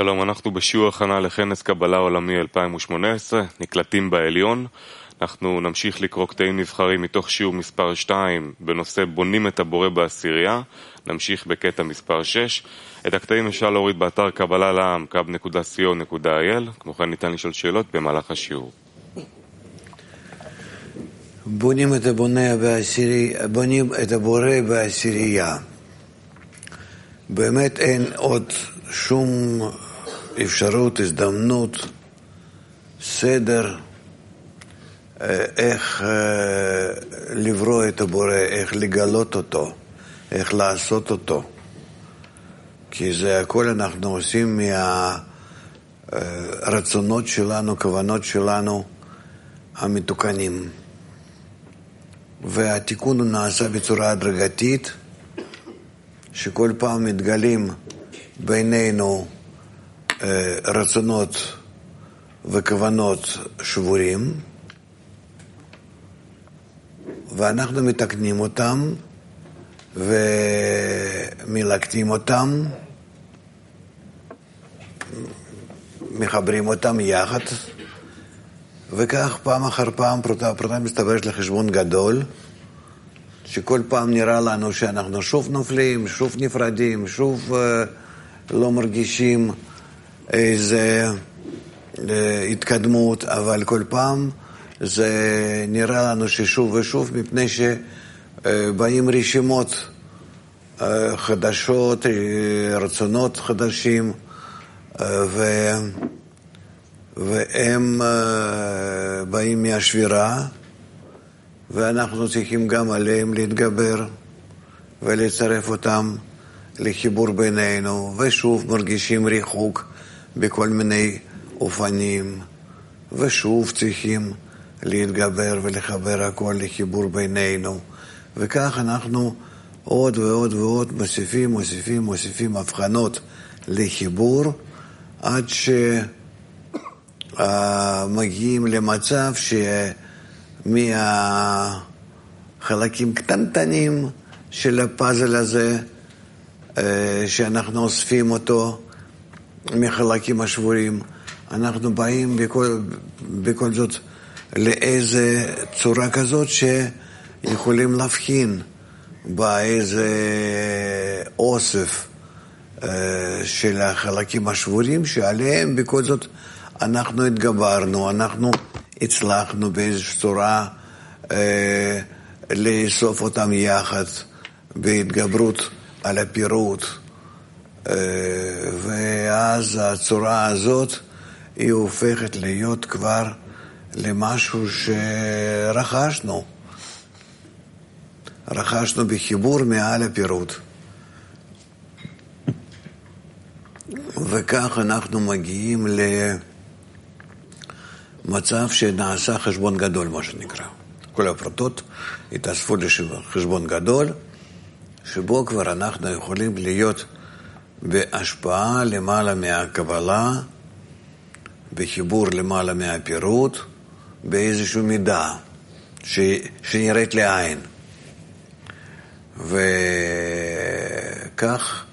שלום, אנחנו בשיעור הכנה לכנס קבלה עולמי 2018, נקלטים בעליון. אנחנו נמשיך לקרוא קטעים נבחרים מתוך שיעור מספר 2 בנושא בונים את הבורא בעשירייה. נמשיך בקטע מספר 6. את הקטעים אפשר להוריד באתר קבלה לעם, kab.co.il. כמו כן ניתן לשאול שאלות במהלך השיעור. בונים את הבורא בעשירייה. באמת אין עוד שום אפשרות, הזדמנות, סדר, איך לברוא את הבורא, איך לגלות אותו, איך לעשות אותו. כי זה הכל אנחנו עושים מהרצונות שלנו, כוונות שלנו המתוקנים. והתיקון הוא נעשה בצורה הדרגתית, שכל פעם מתגלים בינינו רצונות וכוונות שבורים, ואנחנו מתקנים אותם ומלקטים אותם, מחברים אותם יחד, וכך פעם אחר פעם פרוטה מסתברת לחשבון גדול, שכל פעם נראה לנו שאנחנו שוב נופלים, שוב נפרדים, שוב לא מרגישים איזה התקדמות, אבל כל פעם זה נראה לנו ששוב ושוב, מפני שבאים רשימות חדשות, רצונות חדשים, והם באים מהשבירה, ואנחנו צריכים גם עליהם להתגבר ולצרף אותם לחיבור בינינו, ושוב מרגישים ריחוק בכל מיני אופנים, ושוב צריכים להתגבר ולחבר הכל לחיבור בינינו, וכך אנחנו עוד ועוד ועוד מוסיפים הבחנות לחיבור, עד שמגיעים למצב מהחלקים קטנטנים של הפאזל הזה, שאנחנו אוספים אותו מחלקים השבורים, אנחנו באים בכל זאת לאיזה צורה כזאת שיכולים להבחין באיזה אוסף של החלקים השבורים שעליהם בכל זאת אנחנו התגברנו, אנחנו הצלחנו באיזושהי צורה לאסוף אותם יחד בהתגברות על הפירוט, ואז הצורה הזאת היא הופכת להיות כבר למשהו שרכשנו בחיבור מעל הפירוט, וכך אנחנו מגיעים למצב שנעשה חשבון גדול, מה שנקרא. כל הפרוטות התאספו לחשבון גדול, שבו כבר אנחנו יכולים להיות בהשפעה למעלה מהקבלה, בחיבור למעלה מהפירוט, באיזושהי מידה שנראית לעין. וכך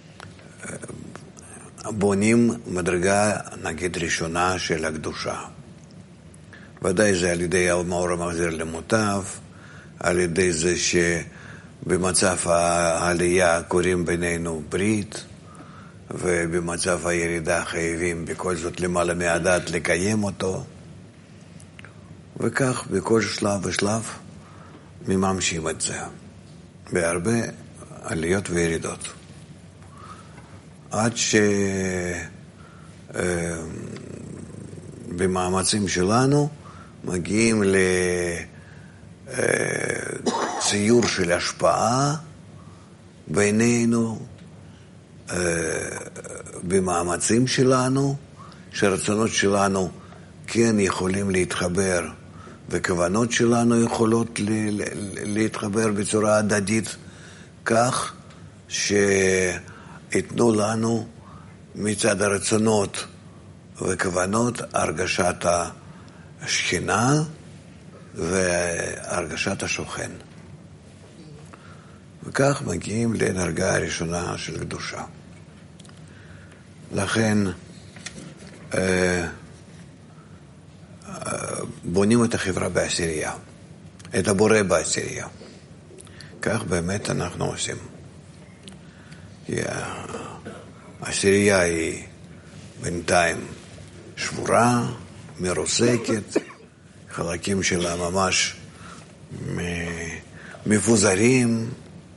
בונים מדרגה, נגיד, ראשונה של הקדושה. ודאי זה על ידי המאור המחזיר למוטב, על ידי זה שבמצב העלייה קוראים בינינו ברית, ובמצב הירידה חייבים בכל זאת למעלה מהדת לקיים אותו, וכך בכל שלב ושלב מממשים את זה, בהרבה עליות וירידות, עד שבמאמצים שלנו מגיעים לציור של השפעה בינינו, במאמצים שלנו, שרצונות שלנו כן יכולים להתחבר, וכוונות שלנו יכולות להתחבר בצורה הדדית, כך שיתנו לנו מצד הרצונות וכוונות הרגשת השכינה והרגשת השוכן. וכך מגיעים לדרגה הראשונה של קדושה. לכן בונים את החברה בעשירייה, את הבורא בעשירייה. כך באמת אנחנו עושים. כי העשירייה היא בינתיים שבורה, מרוסקת, חלקים שלה ממש מפוזרים,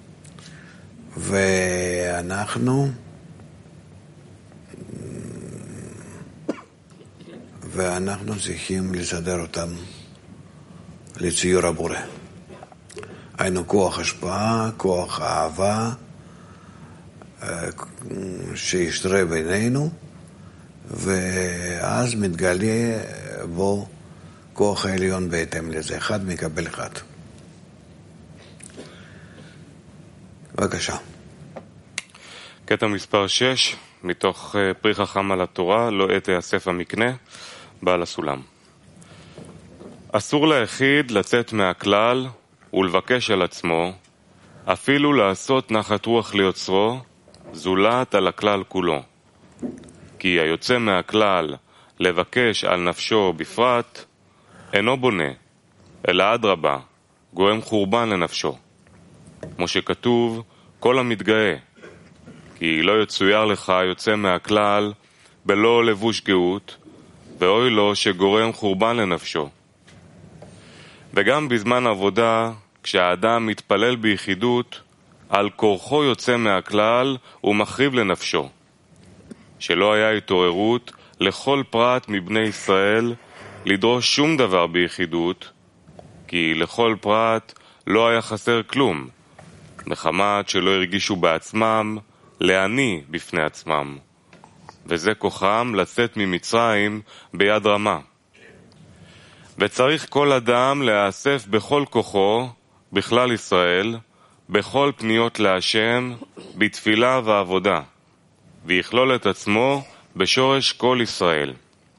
ואנחנו צריכים לסדר אותם לציור הבורא. היינו כוח השפעה, כוח אהבה, שישתרה בינינו, ואז מתגלה בו כוח העליון בהתאם לזה. אחד מקבל אחד. בבקשה. קטע מספר 6, מתוך פרי חכם על התורה, לא עת יאסף המקנה, בעל הסולם. אסור ליחיד לצאת מהכלל ולבקש על עצמו, אפילו לעשות נחת רוח ליוצרו, זולת על הכלל כולו. כי היוצא מהכלל לבקש על נפשו בפרט, אינו בונה, אלא אדרבה, גורם חורבן לנפשו. כמו שכתוב, כל המתגאה, כי לא יצויר לך יוצא מהכלל בלא לבוש גאות, ואוי לו שגורם חורבן לנפשו. וגם בזמן עבודה, כשהאדם מתפלל ביחידות, על כורחו יוצא מהכלל ומחריב לנפשו. שלא היה התעוררות לכל פרט מבני ישראל לדרוש שום דבר ביחידות, כי לכל פרט לא היה חסר כלום, מחמת שלא הרגישו בעצמם לעני בפני עצמם, וזה כוחם לצאת ממצרים ביד רמה. וצריך כל אדם להאסף בכל כוחו, בכלל ישראל, בכל פניות להשם, בתפילה ועבודה, ויכלול את עצמו בשורש כל ישראל.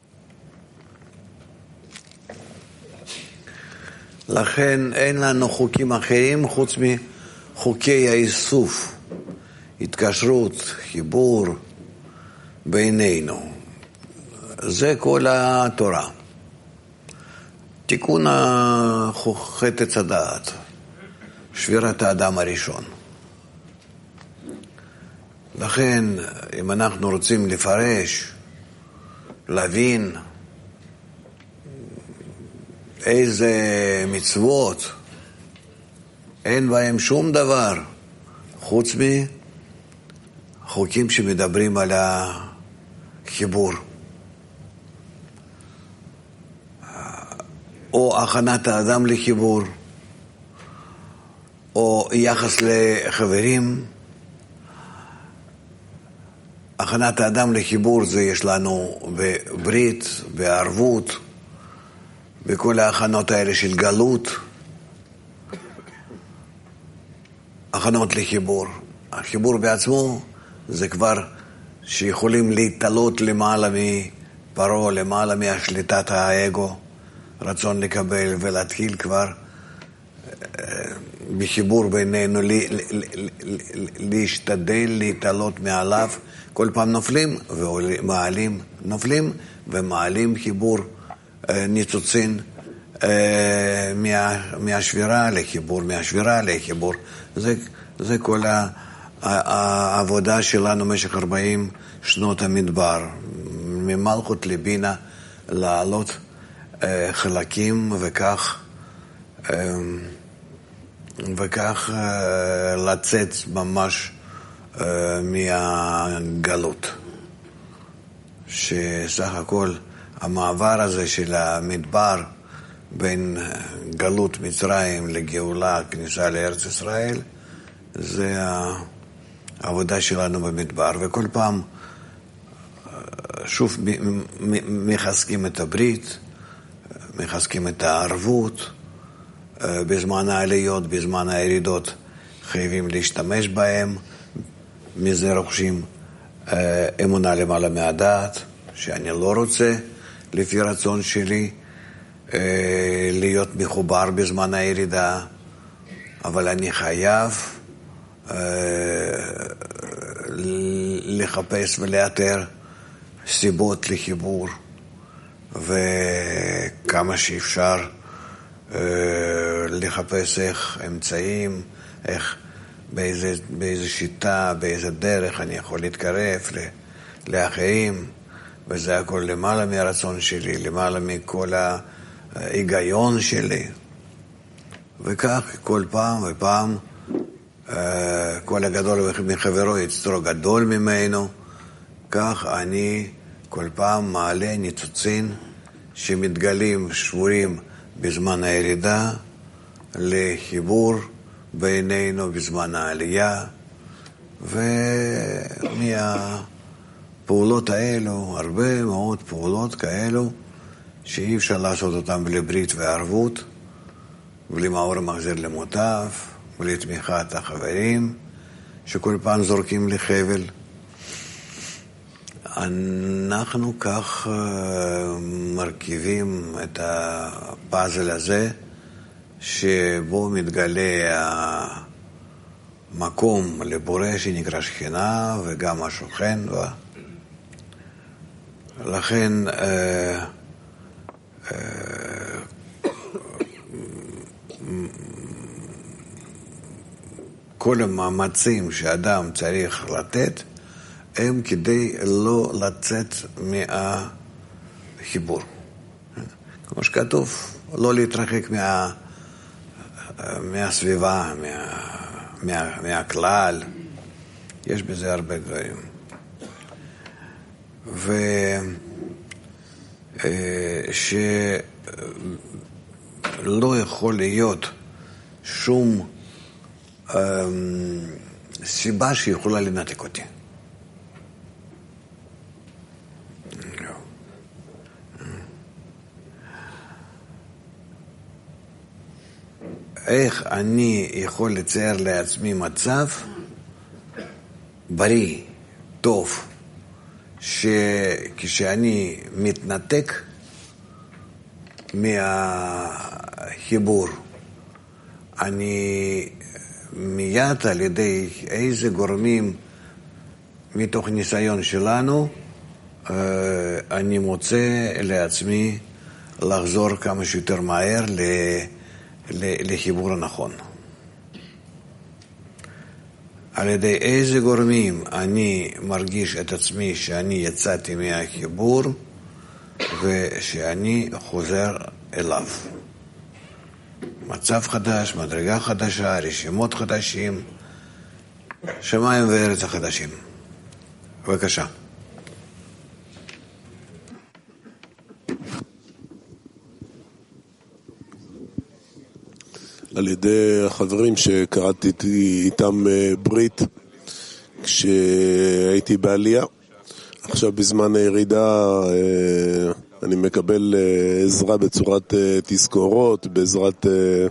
לכן אין לנו חוקים אחרים חוץ מחוקי האיסוף, התקשרות, חיבור בינינו. זה כל התורה. תיקון חטא עץ הדעת, שבירת האדם הראשון. לכן, אם אנחנו רוצים לפרש, להבין איזה מצוות, אין בהם שום דבר חוץ מחוקים שמדברים על החיבור. או הכנת האדם לחיבור, או יחס לחברים. הכנת האדם לחיבור זה יש לנו בברית, בערבות, בכל ההכנות האלה של גלות. הכנות לחיבור. החיבור בעצמו זה כבר שיכולים להתעלות למעלה מפרעה, למעלה מהשליטת האגו, רצון לקבל ולהתחיל כבר בחיבור בינינו, להשתדל להתעלות מעליו. כל פעם נופלים ומעלים, נופלים ומעלים חיבור ניצוצין מהשבירה לחיבור, מהשבירה לחיבור. זה כל העבודה שלנו במשך 40 שנות המדבר, ממלכות לבינה, לעלות חלקים וכך לצאת ממש מהגלות. שסך הכל המעבר הזה של המדבר בין גלות מצרים לגאולה, כניסה לארץ ישראל, זה העבודה שלנו במדבר. וכל פעם שוב מחזקים את הברית, מחזקים את הערבות, בזמן העליות, בזמן הירידות חייבים להשתמש בהם, מזה רוכשים אמונה למעלה מהדעת, שאני לא רוצה לפי רצון שלי להיות מחובר בזמן הירידה, אבל אני חייב לחפש ולאתר סיבות לחיבור, וכמה שאפשר לחפש איך אמצעים, איך באיזה שיטה, באיזה דרך אני יכול להתקרב לאחרים, וזה הכל למעלה מהרצון שלי, למעלה מכל ההיגיון שלי. וכך כל פעם ופעם כל הגדול מחברו יצרו גדול ממנו, כך אני כל פעם מעלה ניצוצין שמתגלים שבורים בזמן הירידה לחיבור בינינו בזמן העלייה, ומהפעולות האלו, הרבה מאוד פעולות כאלו שאי אפשר לעשות אותן בלי ברית וערבות, בלי מאור מחזיר למוטב, בלי תמיכת החברים שכל פעם זורקים לחבל. אנחנו כך מרכיבים את הפאזל הזה, שבו מתגלה המקום לבורא שנקרא שכינה וגם השוכן בה. לכן כל המאמצים שאדם צריך לתת הם כדי לא לצאת מהחיבור. כמו שכתוב, לא להתרחק מהסביבה, מהכלל. יש בזה הרבה דברים. שלא יכול להיות שום סיבה שיכולה לנתק אותי. איך אני יכול לצייר לעצמי מצב בריא, טוב, שכשאני מתנתק מהחיבור, אני מיד על ידי איזה גורמים מתוך ניסיון שלנו, אני מוצא לעצמי לחזור כמה שיותר מהר לחיבור הנכון. על ידי איזה גורמים אני מרגיש את עצמי שאני יצאתי מהחיבור ושאני חוזר אליו. מצב חדש, מדרגה חדשה, רשימות חדשים, שמיים וארץ החדשים. בבקשה. על ידי החברים שקראתי איתם ברית כשהייתי בעלייה. עכשיו בזמן הירידה אני מקבל עזרה בצורת תזכורות, בעזרת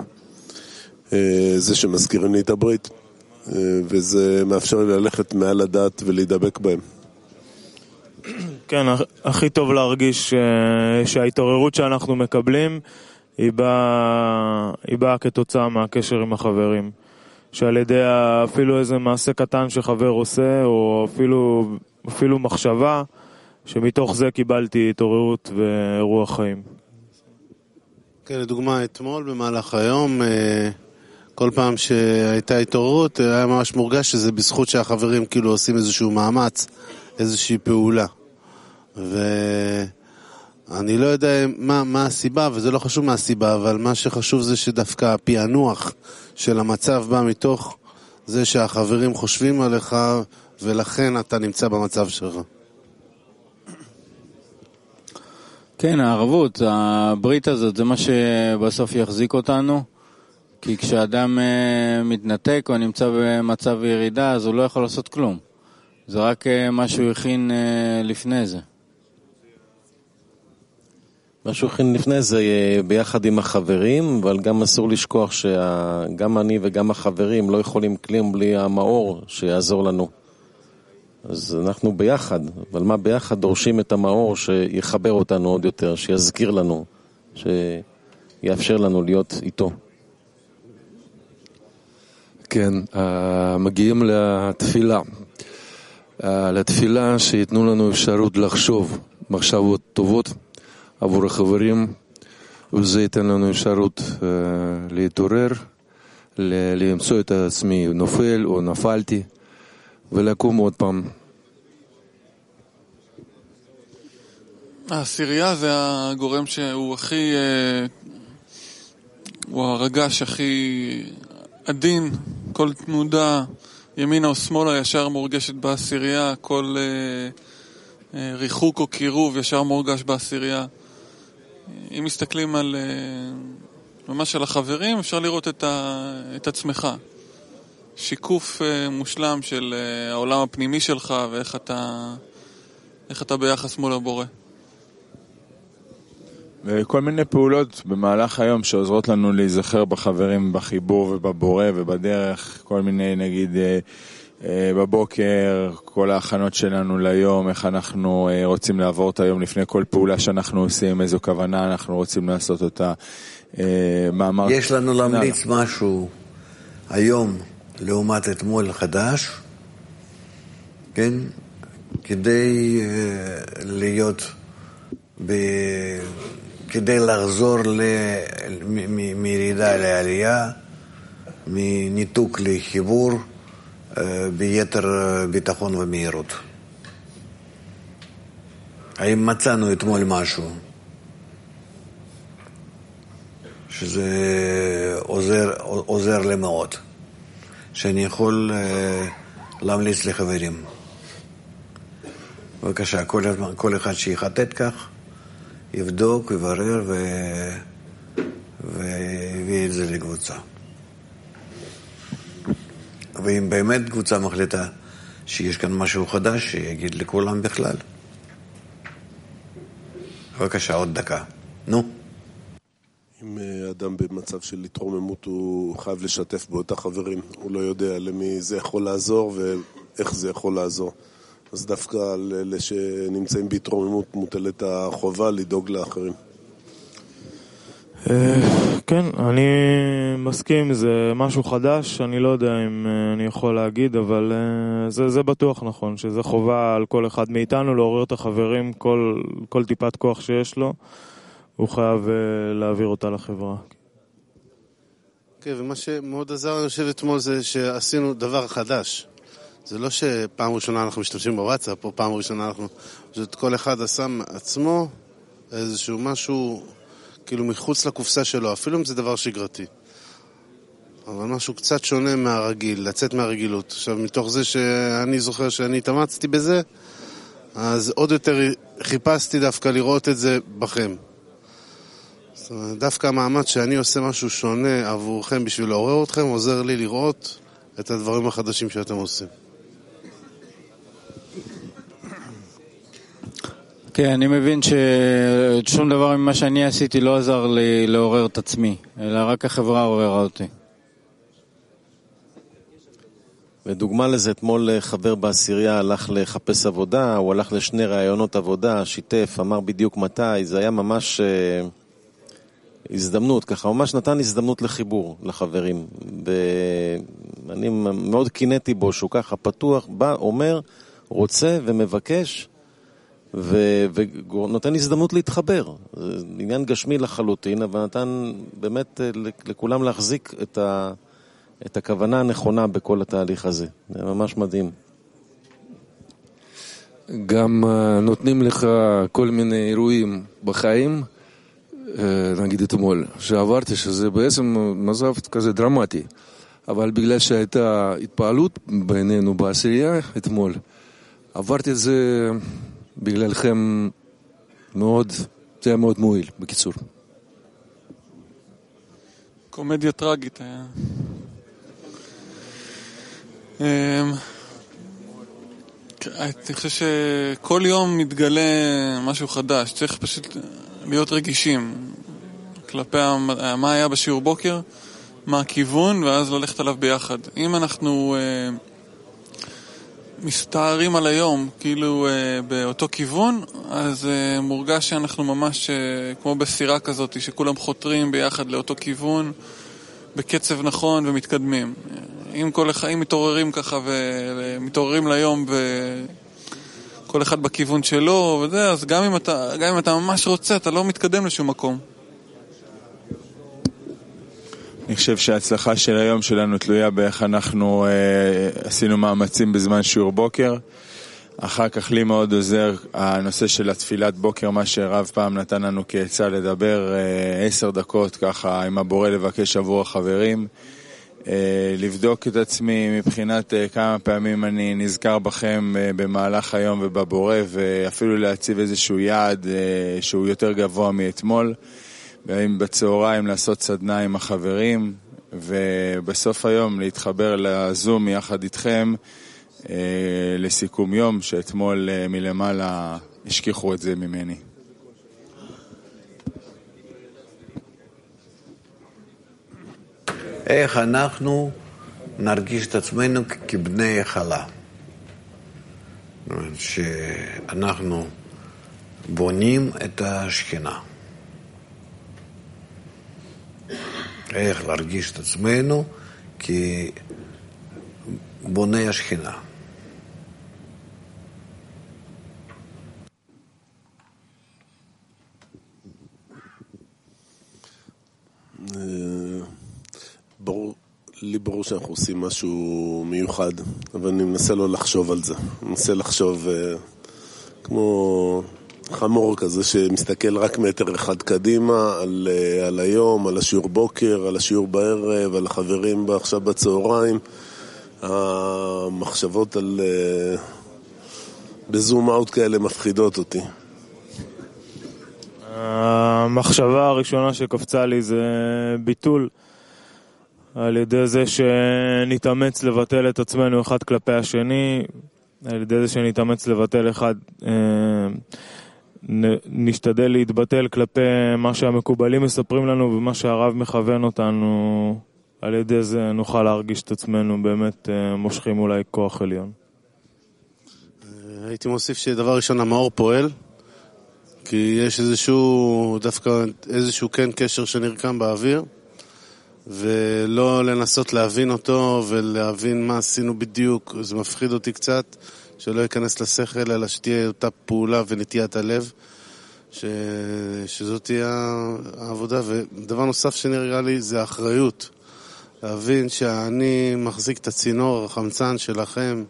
זה שמזכירים לי את הברית, וזה מאפשר לי ללכת מעל הדעת ולהידבק בהם. כן, הכי טוב להרגיש שההתעוררות שאנחנו מקבלים היא באה כתוצאה מהקשר עם החברים, שעל ידי אפילו איזה מעשה קטן שחבר עושה, או אפילו מחשבה, שמתוך זה קיבלתי התעוררות ורוח חיים. כן, לדוגמה, אתמול במהלך היום, כל פעם שהייתה התעוררות, היה ממש מורגש שזה בזכות שהחברים כאילו עושים איזשהו מאמץ, איזושהי פעולה. אני לא יודע מה הסיבה, וזה לא חשוב מה הסיבה, אבל מה שחשוב זה שדווקא הפענוח של המצב בא מתוך זה שהחברים חושבים עליך, ולכן אתה נמצא במצב שלך. כן, הערבות, הברית הזאת, זה מה שבסוף יחזיק אותנו, כי כשאדם מתנתק או נמצא במצב ירידה, אז הוא לא יכול לעשות כלום. זה רק מה שהוא הכין לפני זה. מה שהוא הכין לפני זה ביחד עם החברים, אבל גם אסור לשכוח שגם אני וגם החברים לא יכולים כלום בלי המאור שיעזור לנו. אז אנחנו ביחד, אבל מה ביחד? דורשים את המאור שיחבר אותנו עוד יותר, שיזכיר לנו, שיאפשר לנו להיות איתו. כן, מגיעים לתפילה. לתפילה שיתנו לנו אפשרות לחשוב מחשבות טובות עבור החברים, וזה ייתן לנו אפשרות להתעורר, למצוא את עצמי נופל או נפלתי, ולקום עוד פעם. העשירייה זה הגורם שהוא הכי, הוא הרגש הכי עדין, כל תנודה ימינה או שמאלה ישר מורגשת בעשירייה, כל ריחוק או קירוב ישר מורגש בעשירייה. אם מסתכלים על ממש על החברים, אפשר לראות את עצמך. שיקוף מושלם של העולם הפנימי שלך ואיך אתה ביחס מול הבורא. וכל מיני פעולות במהלך היום שעוזרות לנו להיזכר בחברים, בחיבור ובבורא ובדרך, כל מיני נגיד בבוקר, כל ההכנות שלנו ליום, איך אנחנו רוצים לעבור את היום לפני כל פעולה שאנחנו עושים, איזו כוונה אנחנו רוצים לעשות אותה. יש לנו להמליץ משהו היום לעומת אתמול חדש, כן? כדי להיות כדי לחזור מירידה לעלייה, מניתוק לחיבור, ביתר ביטחון ומהירות. האם מצאנו אתמול משהו שזה עוזר לי מאוד, שאני יכול להמליץ לחברים? בבקשה, כל אחד שיחטט כך, יבדוק, יברר ויביא את זה לקבוצה. ואם באמת קבוצה מחליטה שיש כאן משהו חדש, שיגיד לכולם בכלל. בבקשה, עוד דקה. נו. אם אדם במצב של התרוממות, הוא חייב לשתף באותה חברים. הוא לא יודע למי זה יכול לעזור ואיך זה יכול לעזור. אז דווקא לאלה שנמצאים בהתרוממות מוטלת החובה לדאוג לאחרים. כן, אני מסכים, זה משהו חדש, אני לא יודע אם אני יכול להגיד, אבל זה בטוח נכון, שזה חובה על כל אחד מאיתנו לעורר את החברים, כל טיפת כוח שיש לו, הוא חייב להעביר אותה לחברה. כן, ומה שמאוד עזר אני חושב אתמול זה שעשינו דבר חדש. זה לא שפעם ראשונה אנחנו משתמשים בוואטסאפ, או פעם ראשונה אנחנו... זאת כל אחד עשה עצמו איזשהו משהו כאילו מחוץ לקופסה שלו, אפילו אם זה דבר שגרתי. אבל משהו קצת שונה מהרגיל, לצאת מהרגילות. עכשיו, מתוך זה שאני זוכר שאני התאמצתי בזה, אז עוד יותר חיפשתי דווקא לראות את זה בכם. זאת אומרת, דווקא המאמץ שאני עושה משהו שונה עבורכם בשביל לעורר אתכם, עוזר לי לראות את הדברים החדשים שאתם עושים. כן, אני מבין ששום דבר ממה שאני עשיתי לא עזר לי לעורר את עצמי, אלא רק החברה עוררה אותי. ודוגמה לזה, אתמול חבר בעשירייה הלך לחפש עבודה, הוא הלך לשני ראיונות עבודה, שיתף, אמר בדיוק מתי, זה היה ממש הזדמנות, ככה ממש נתן הזדמנות לחיבור לחברים. ואני מאוד קינאתי בו שהוא ככה פתוח, בא, אומר, רוצה ומבקש, ונותן הזדמנות להתחבר. זה עניין גשמי לחלוטין, אבל נתן באמת לכולם להחזיק את הכוונה הנכונה בכל התהליך הזה. זה ממש מדהים. גם נותנים לך כל מיני אירועים בחיים, נגיד אתמול, שעברתי שזה בעצם מצב כזה דרמטי. אבל בגלל שהייתה התפעלות בינינו בעשירייה אתמול, עברתי את זה בגללכם מאוד, זה היה מאוד מועיל, בקיצור. קומדיה טרגית היה. אני חושב שכל יום מתגלה משהו חדש, צריך פשוט להיות רגישים כלפי מה היה בשיעור בוקר, מה הכיוון, ואז ללכת עליו ביחד. אם אנחנו מסתערים על היום, כאילו באותו כיוון, אז מורגש שאנחנו ממש כמו בסירה כזאת, שכולם חותרים ביחד לאותו כיוון, בקצב נכון ומתקדמים. אם מתעוררים ככה ומתעוררים ליום וכל אחד בכיוון שלו וזה, אז גם אם אתה ממש רוצה, אתה לא מתקדם לשום מקום. אני חושב שההצלחה של היום שלנו תלויה באיך אנחנו עשינו מאמצים בזמן שיעור בוקר. אחר כך לי מאוד עוזר הנושא של התפילת בוקר, מה שרב פעם נתן לנו כעצה לדבר 10 דקות ככה עם הבורא, לבקש עבור החברים, לבדוק את עצמי מבחינת כמה פעמים אני נזכר בכם במהלך היום ובבורא, ואפילו להציב איזשהו יעד שהוא יותר גבוה מאתמול, בצהריים לעשות סדנה עם החברים, ובסוף היום להתחבר לזום יחד איתכם לסיכום יום, שאתמול מלמעלה השכיחו את זה ממני. איך אנחנו נרגיש את עצמנו כבני חלה, שאנחנו בונים את השכינה. איך להרגיש את עצמנו כבוני השכינה. לי ברור שאנחנו עושים משהו מיוחד, אבל אני מנסה לא לחשוב על זה. אני מנסה לחשוב כמו חמור כזה שמסתכל רק מטר אחד קדימה על היום, על השיעור בוקר, על השיעור בערב, על החברים עכשיו בצהריים. המחשבות על בזום אאוט כאלה מפחידות אותי. המחשבה הראשונה שקפצה לי זה ביטול, על ידי זה שנתאמץ לבטל את עצמנו אחד כלפי השני, על ידי זה שנתאמץ לבטל אחד, נשתדל להתבטל כלפי מה שהמקובלים מספרים לנו ומה שהרב מכוון אותנו, על ידי זה נוכל להרגיש את עצמנו באמת מושכים אולי כוח עליון. הייתי מוסיף שדבר ראשון המאור פועל, כי יש איזשהו כן קשר שנרקם באוויר, ולא לנסות להבין אותו ולהבין מה עשינו בדיוק. זה מפחיד אותי קצת, שלא ייכנס לשכל, אלא שתהיה אותה פעולה ונטיית הלב, שזאת תהיה העבודה. ודבר נוסף שנראה לי זה האחריות, להבין שאני מחזיק את הצינור החמצן שלכם,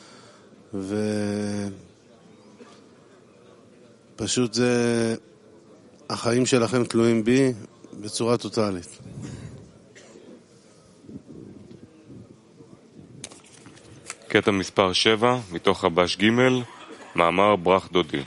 ופשוט זה החיים שלכם תלויים בי בצורה טוטלית. קטע מספר 7 מתוך רבש ג', מאמר ברח דודי.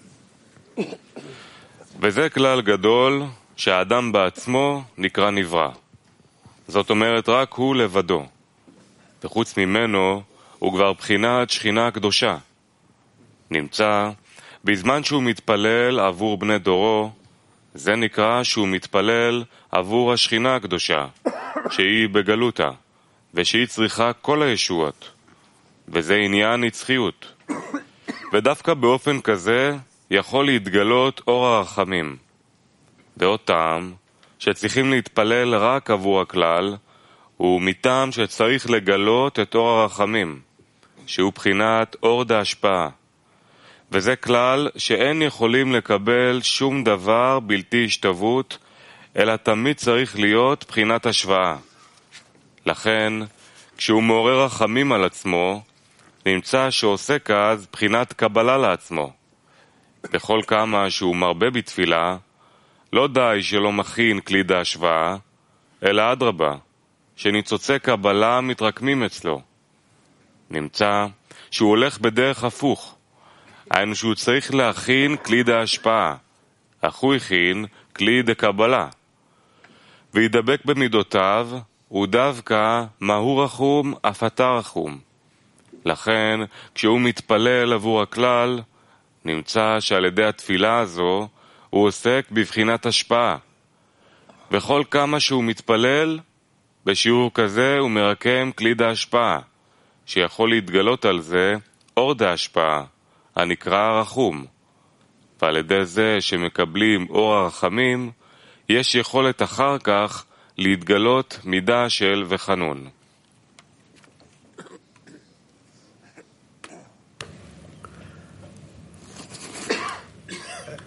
וזה כלל גדול שהאדם בעצמו נקרא נברא. זאת אומרת רק הוא לבדו, וחוץ ממנו הוא כבר בחינת שכינה קדושה. נמצא בזמן שהוא מתפלל עבור בני דורו, זה נקרא שהוא מתפלל עבור השכינה הקדושה, שהיא בגלותה, ושהיא צריכה כל הישועות, וזה עניין נצחיות. ודווקא באופן כזה יכול להתגלות אור הרחמים. ועוד טעם שצריכים להתפלל רק עבור הכלל, הוא מטעם שצריך לגלות את אור הרחמים, שהוא בחינת אור דהשפעה. וזה כלל שאין יכולים לקבל שום דבר בלתי השתוות, אלא תמיד צריך להיות בחינת השוואה. לכן, כשהוא מעורר רחמים על עצמו, נמצא שעוסק אז בחינת קבלה לעצמו. בכל כמה שהוא מרבה בתפילה, לא די שלא מכין כלי דהשוואה, אלא אדרבה, שניצוצי קבלה מתרקמים אצלו. נמצא שהוא הולך בדרך הפוך, היינו שהוא צריך להכין כלי דהשפעה, אך הוא הכין כלי דקבלה. וידבק במידותיו, הוא דווקא מהו רחום אף אתה רחום. לכן, כשהוא מתפלל עבור הכלל, נמצא שעל ידי התפילה הזו הוא עוסק בבחינת השפעה. וכל כמה שהוא מתפלל, בשיעור כזה הוא מרקם כלי דהשפעה, שיכול להתגלות על זה אור דהשפעה, הנקרא רחום. ועל ידי זה שמקבלים אור הרחמים, יש יכולת אחר כך להתגלות מידה של וחנון.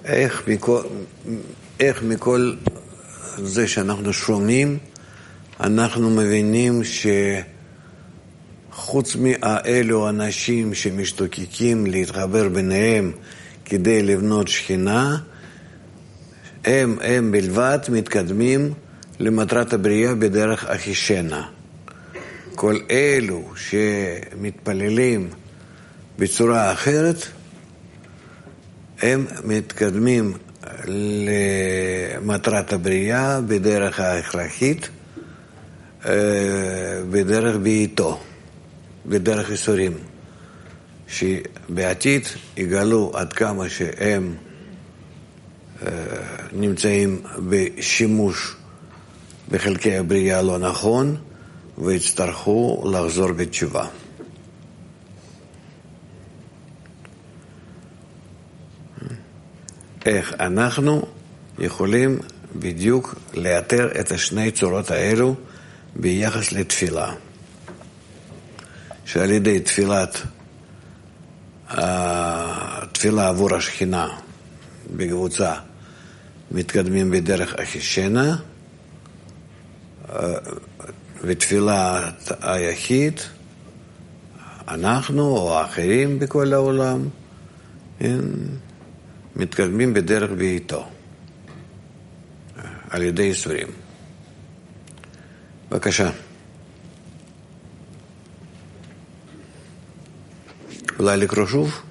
איך מכל זה שאנחנו שומעים, אנחנו מבינים שחוץ מאלו אנשים שמשתוקקים להתחבר ביניהם כדי לבנות שכינה, הם בלבד מתקדמים למטרת הבריאה בדרך אחישנה. כל אלו שמתפללים בצורה אחרת, הם מתקדמים למטרת הבריאה בדרך ההכרחית, בדרך בעיתו, בדרך איסורים, שבעתיד יגלו עד כמה שהם נמצאים בשימוש בחלקי הבריאה לא נכון, ויצטרכו לחזור בתשובה. איך אנחנו יכולים בדיוק לאתר את השני צורות האלו ביחס לתפילה? שעל ידי תפילה עבור השכינה בקבוצה מתקדמים בדרך אחישנה, ותפילת היחיד, אנחנו או האחרים בכל העולם, מתקדמים בדרך בעיתו, על ידי איסורים. בבקשה. אולי לקרוא שוב?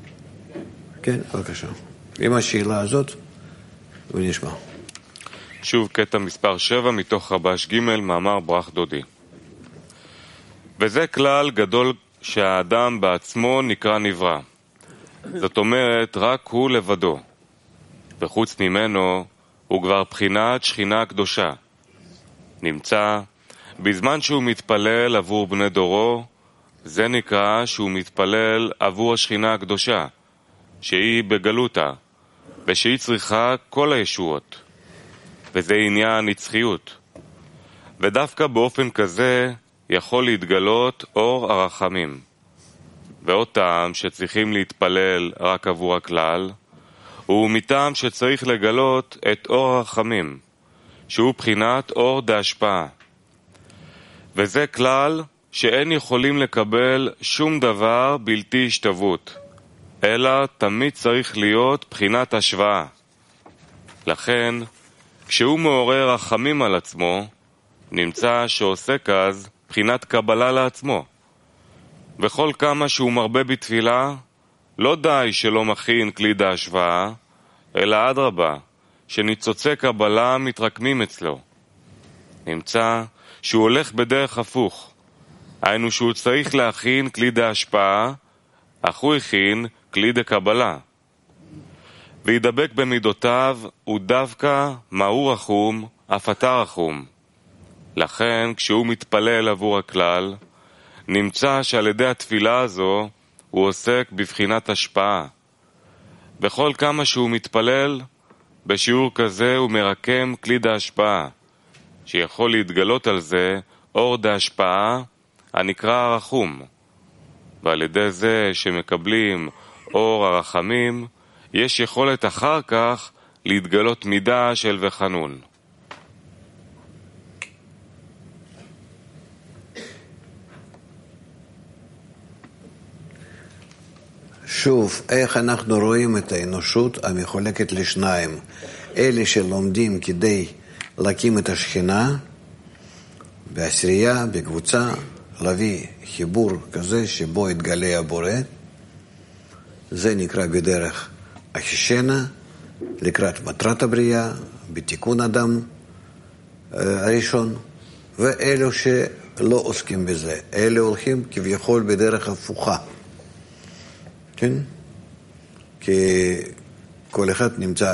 כן, בבקשה. עם השאלה הזאת, ונשמע. שוב קטע מספר 7 מתוך רבש ג' מאמר ברח דודי. וזה כלל גדול שהאדם בעצמו נקרא נברא. זאת אומרת, רק הוא לבדו. וחוץ ממנו הוא כבר בחינת שכינה קדושה. נמצא, בזמן שהוא מתפלל עבור בני דורו, זה נקרא שהוא מתפלל עבור השכינה הקדושה, שהיא בגלותה, ושהיא צריכה כל הישועות. וזה עניין נצחיות. ודווקא באופן כזה יכול להתגלות אור הרחמים. ועוד טעם שצריכים להתפלל רק עבור הכלל, הוא מטעם שצריך לגלות את אור הרחמים, שהוא בחינת אור דהשפעה. וזה כלל שאין יכולים לקבל שום דבר בלתי השתוות, אלא תמיד צריך להיות בחינת השוואה. לכן, כשהוא מעורר רחמים על עצמו, נמצא שעוסק אז בחינת קבלה לעצמו. וכל כמה שהוא מרבה בתפילה, לא די שלא מכין כלי דהשוואה, אלא אדרבה, שניצוצי קבלה מתרקמים אצלו. נמצא שהוא הולך בדרך הפוך, היינו שהוא צריך להכין כלי דהשפעה, אך הוא הכין כלי דקבלה. וידבק במידותיו הוא דווקא מהו רחום, אף אתה רחום. לכן כשהוא מתפלל עבור הכלל, נמצא שעל ידי התפילה הזו הוא עוסק בבחינת השפעה. בכל כמה שהוא מתפלל, בשיעור כזה הוא מרקם כלי דהשפעה, שיכול להתגלות על זה אור דהשפעה הנקרא הרחום. ועל ידי זה שמקבלים אור הרחמים, יש יכולת אחר כך להתגלות מידה של וחנון. שוב, איך אנחנו רואים את האנושות המחולקת לשניים? אלה שלומדים כדי להקים את השכינה, בעשירייה, בקבוצה, להביא חיבור כזה שבו יתגלה הבורא, זה נקרא בדרך אחישנה, לקראת מטרת הבריאה, בתיקון אדם הראשון, ואלו שלא עוסקים בזה, אלו הולכים כביכול בדרך הפוכה. כן? כי כל אחד נמצא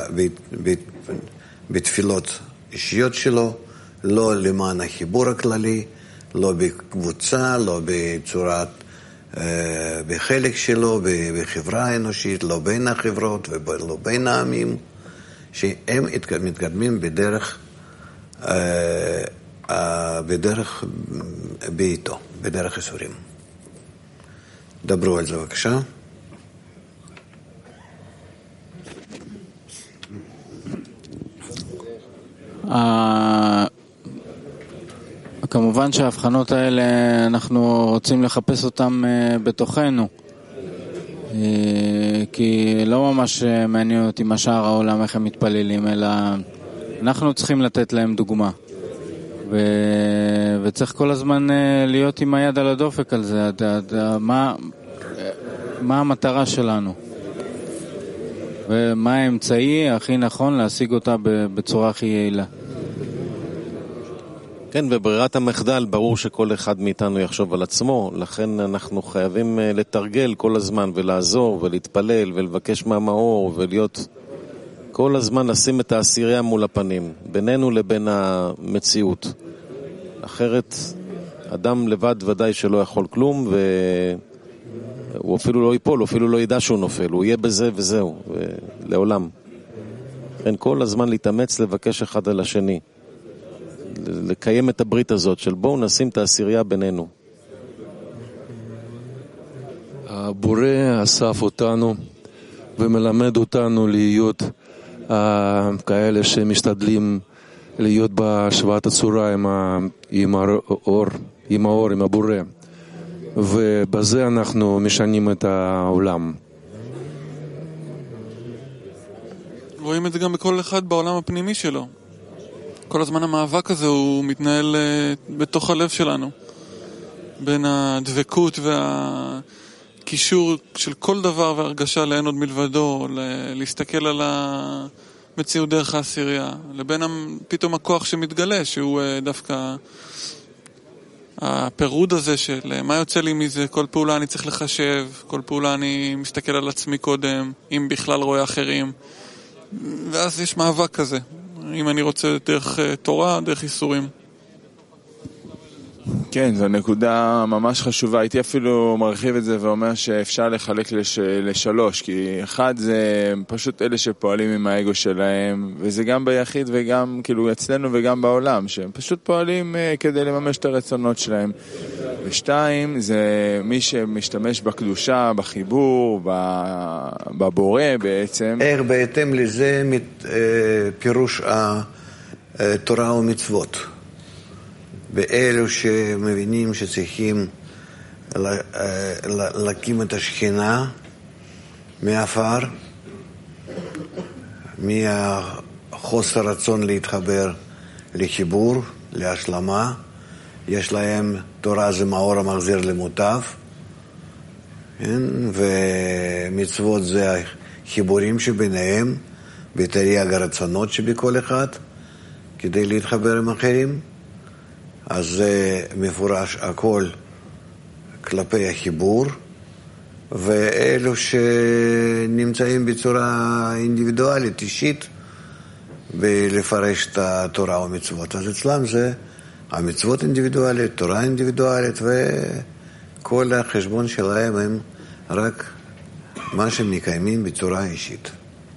בתפילות אישיות שלו, לא למען החיבור הכללי, לא בקבוצה, לא בצורת, בחלק שלו, בחברה האנושית, לא בין החברות ולא בין העמים, שהם מתקדמים בדרך בעיתו, בדרך איסורים. דברו על זה בבקשה. כמובן שההבחנות האלה אנחנו רוצים לחפש אותם בתוכנו, כי לא ממש מעניין אותי מה שאר העולם איך הם מתפללים, אלא אנחנו צריכים לתת להם דוגמה, וצריך כל הזמן להיות עם היד על הדופק על זה. מה המטרה שלנו ומה האמצעי הכי נכון להשיג אותה בצורה הכי יעילה. כן, וברירת המחדל ברור שכל אחד מאיתנו יחשוב על עצמו, לכן אנחנו חייבים לתרגל כל הזמן ולעזור ולהתפלל ולבקש מהמאור ולהיות כל הזמן לשים את העשירייה מול הפנים, בינינו לבין המציאות. אחרת אדם לבד ודאי שלא יכול כלום, והוא אפילו לא ייפול, הוא אפילו לא ידע שהוא נופל, הוא יהיה בזה וזהו, לעולם. לכן כל הזמן להתאמץ לבקש אחד על השני, לקיים את הברית הזאת של בואו נשים את העשירייה בינינו. הבורא אסף אותנו ומלמד אותנו להיות כאלה שמשתדלים להיות בהשוואת הצורה עם האור, עם הבורא, ובזה אנחנו משנים את העולם. רואים את זה גם בכל אחד בעולם הפנימי שלו. כל הזמן המאבק הזה הוא מתנהל בתוך הלב שלנו, בין הדבקות והקישור של כל דבר והרגשה לאין עוד מלבדו, להסתכל על המציאות דרך העשירייה, לבין פתאום הכוח שמתגלה, שהוא דווקא הפירוד הזה של מה יוצא לי מזה, כל פעולה אני צריך לחשב, כל פעולה אני מסתכל על עצמי קודם, אם בכלל רואה אחרים, ואז יש מאבק כזה. אם אני רוצה דרך תורה, דרך איסורים. כן, זו נקודה ממש חשובה. הייתי אפילו מרחיב את זה ואומר שאפשר לחלק לשלוש, כי אחד זה פשוט אלה שפועלים עם האגו שלהם, וזה גם ביחיד וגם כאילו אצלנו וגם בעולם, שהם פשוט פועלים כדי לממש את הרצונות שלהם. ושתיים, זה מי שמשתמש בקדושה, בחיבור, בבורא בעצם. איך בהתאם לזה פירוש התורה ומצוות. באלו שמבינים שצריכים להקים את השכינה מהעפר, מהחוסר רצון להתחבר לחיבור, להשלמה. יש להם תורה זה מאור המחזיר למוטב, ומצוות זה החיבורים שביניהם, בתרי"ג הרצונות שבכל אחד, כדי להתחבר עם אחרים. אז זה מפורש הכל כלפי החיבור, ואלו שנמצאים בצורה אינדיבידואלית, אישית, בלפרש את התורה ומצוות. אז אצלם זה המצוות אינדיבידואלית, תורה אינדיבידואלית, וכל החשבון שלהם הם רק מה שהם מקיימים בצורה אישית.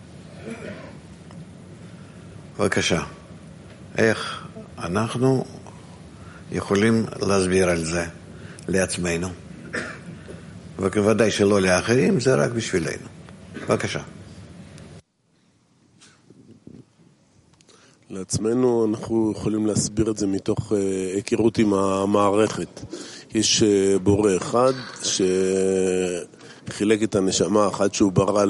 בבקשה, איך אנחנו יכולים להסביר על זה לעצמנו, וכוודאי שלא לאחרים, זה רק בשבילנו. בבקשה. לעצמנו אנחנו יכולים להסביר את זה מתוך היכרות עם המערכת. יש בורא אחד שחילק את הנשמה אחת שהוא ברא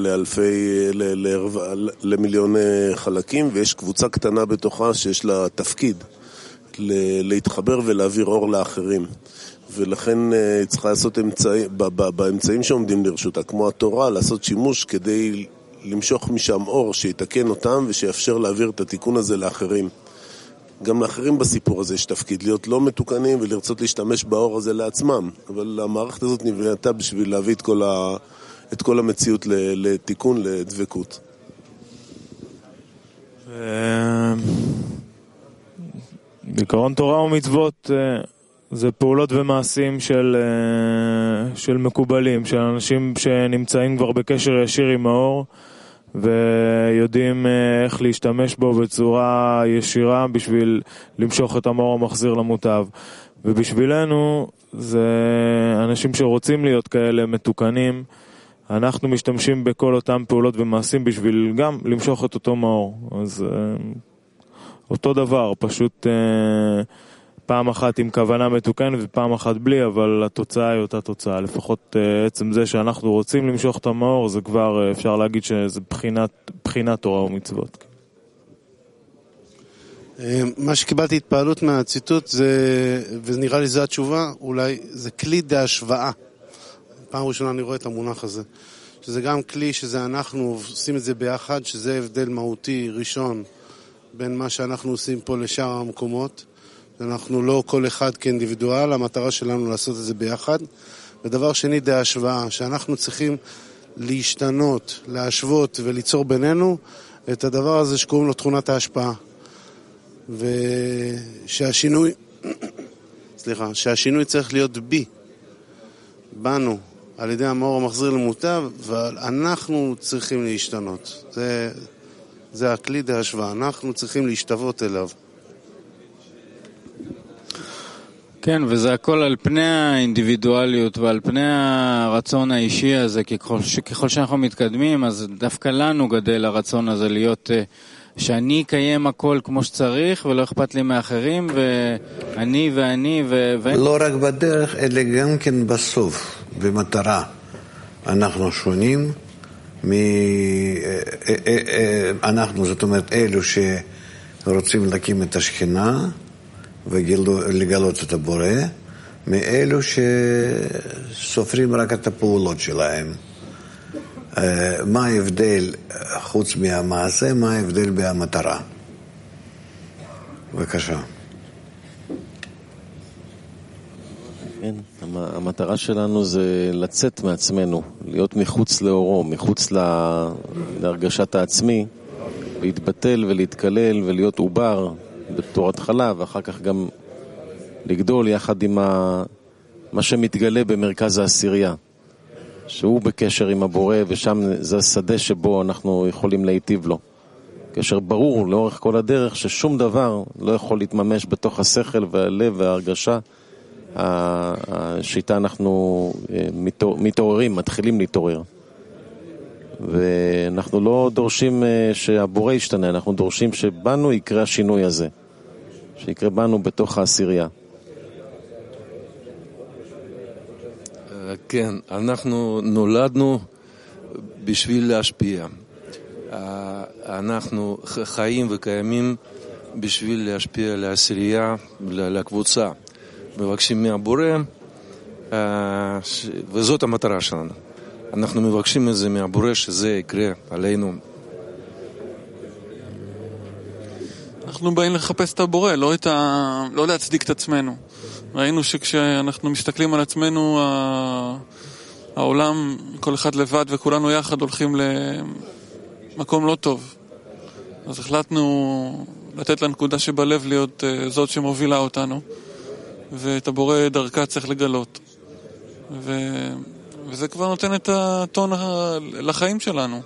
למיליוני חלקים, ויש קבוצה קטנה בתוכה שיש לה תפקיד להתחבר ולהעביר אור לאחרים, ולכן צריכה לעשות באמצעים שעומדים לרשותה, כמו התורה, לעשות שימוש כדי למשוך משם אור שיתקן אותם ושיאפשר להעביר את התיקון הזה לאחרים. גם לאחרים בסיפור הזה יש תפקיד להיות לא מתוקנים ולרצות להשתמש באור הזה לעצמם, אבל המערכת הזאת נבנתה בשביל להביא את כל המציאות לתיקון, לדבקות. בעיקרון תורה ומצוות זה פעולות ומעשים של מקובלים, של אנשים שנמצאים כבר בקשר ישיר עם האור ויודעים איך להשתמש בו בצורה ישירה בשביל למשוך את המאור המחזיר למוטב. ובשבילנו זה אנשים שרוצים להיות כאלה מתוקנים, אנחנו משתמשים בכל אותם פעולות ומעשים בשביל גם למשוך את אותו מאור. אז אותו דבר, פשוט פעם אחת עם כוונה מתוקנת ופעם אחת בלי, אבל התוצאה היא אותה תוצאה. לפחות עצם זה שאנחנו רוצים למשוך את המאור, זה כבר אפשר להגיד שזה בחינת תורה ומצוות. מה שקיבלתי התפעלות מהציטוט, ונראה לי זו התשובה, אולי זה כלי די השוואה. פעם ראשונה אני רואה את המונח הזה. שזה גם כלי שזה אנחנו עושים את זה ביחד, שזה הבדל מהותי ראשון בין מה שאנחנו עושים פה לשאר המקומות. אנחנו לא כל אחד כאינדיבידואל, המטרה שלנו לעשות את זה ביחד. ודבר שני, די השוואה, שאנחנו צריכים להשתנות, להשוות וליצור בינינו את הדבר הזה שקוראים לו תכונת ההשפעה. ושהשינוי, שהשינוי צריך להיות בנו, על ידי המאור המחזיר למוטב, אבל אנחנו צריכים להשתנות. זה הכלי די השוואה, אנחנו צריכים להשתוות אליו. כן, וזה הכל על פני האינדיבידואליות ועל פני הרצון האישי הזה, ככל שאנחנו מתקדמים, אז דווקא לנו גדל הרצון הזה להיות, שאני אקיים הכל כמו שצריך, ולא אכפת לי מאחרים, ואני ואני לא רק בדרך, אלא גם כן בסוף, במטרה. אנחנו שונים, אנחנו, זאת אומרת, אלו שרוצים להקים את השכינה, ולגלות את הבורא, מאלו שסופרים רק את הפעולות שלהם. מה ההבדל חוץ מהמעשה, מה ההבדל במטרה? בבקשה. כן, המטרה שלנו זה לצאת מעצמנו, להיות מחוץ לאורו, מחוץ להרגשת העצמי, להתבטל ולהתקלל ולהיות עובר בתור התחלה, ואחר כך גם לגדול יחד עם מה שמתגלה במרכז העשירייה, שהוא בקשר עם הבורא, ושם זה השדה שבו אנחנו יכולים להיטיב לו. קשר ברור לאורך כל הדרך ששום דבר לא יכול להתממש בתוך השכל והלב וההרגשה שאיתה אנחנו מתעוררים, מתחילים להתעורר. ואנחנו לא דורשים שהבורא ישתנה, אנחנו דורשים שבנו יקרה השינוי הזה, שיקרה בנו בתוך העשירייה. כן, אנחנו נולדנו בשביל להשפיע. אנחנו חיים וקיימים בשביל להשפיע לעשירייה, לקבוצה. מבקשים מהבורא, וזאת המטרה שלנו. אנחנו מבקשים את זה מהבורא שזה יקרה עלינו. אנחנו באים לחפש את הבורא, לא להצדיק את עצמנו. ראינו שכשאנחנו מסתכלים על עצמנו, העולם, כל אחד לבד וכולנו יחד הולכים למקום לא טוב. אז החלטנו לתת לנקודה שבלב להיות זאת שמובילה אותנו, ואת הבורא דרכה צריך לגלות. וזה כבר נותן את הטון לחיים שלנו.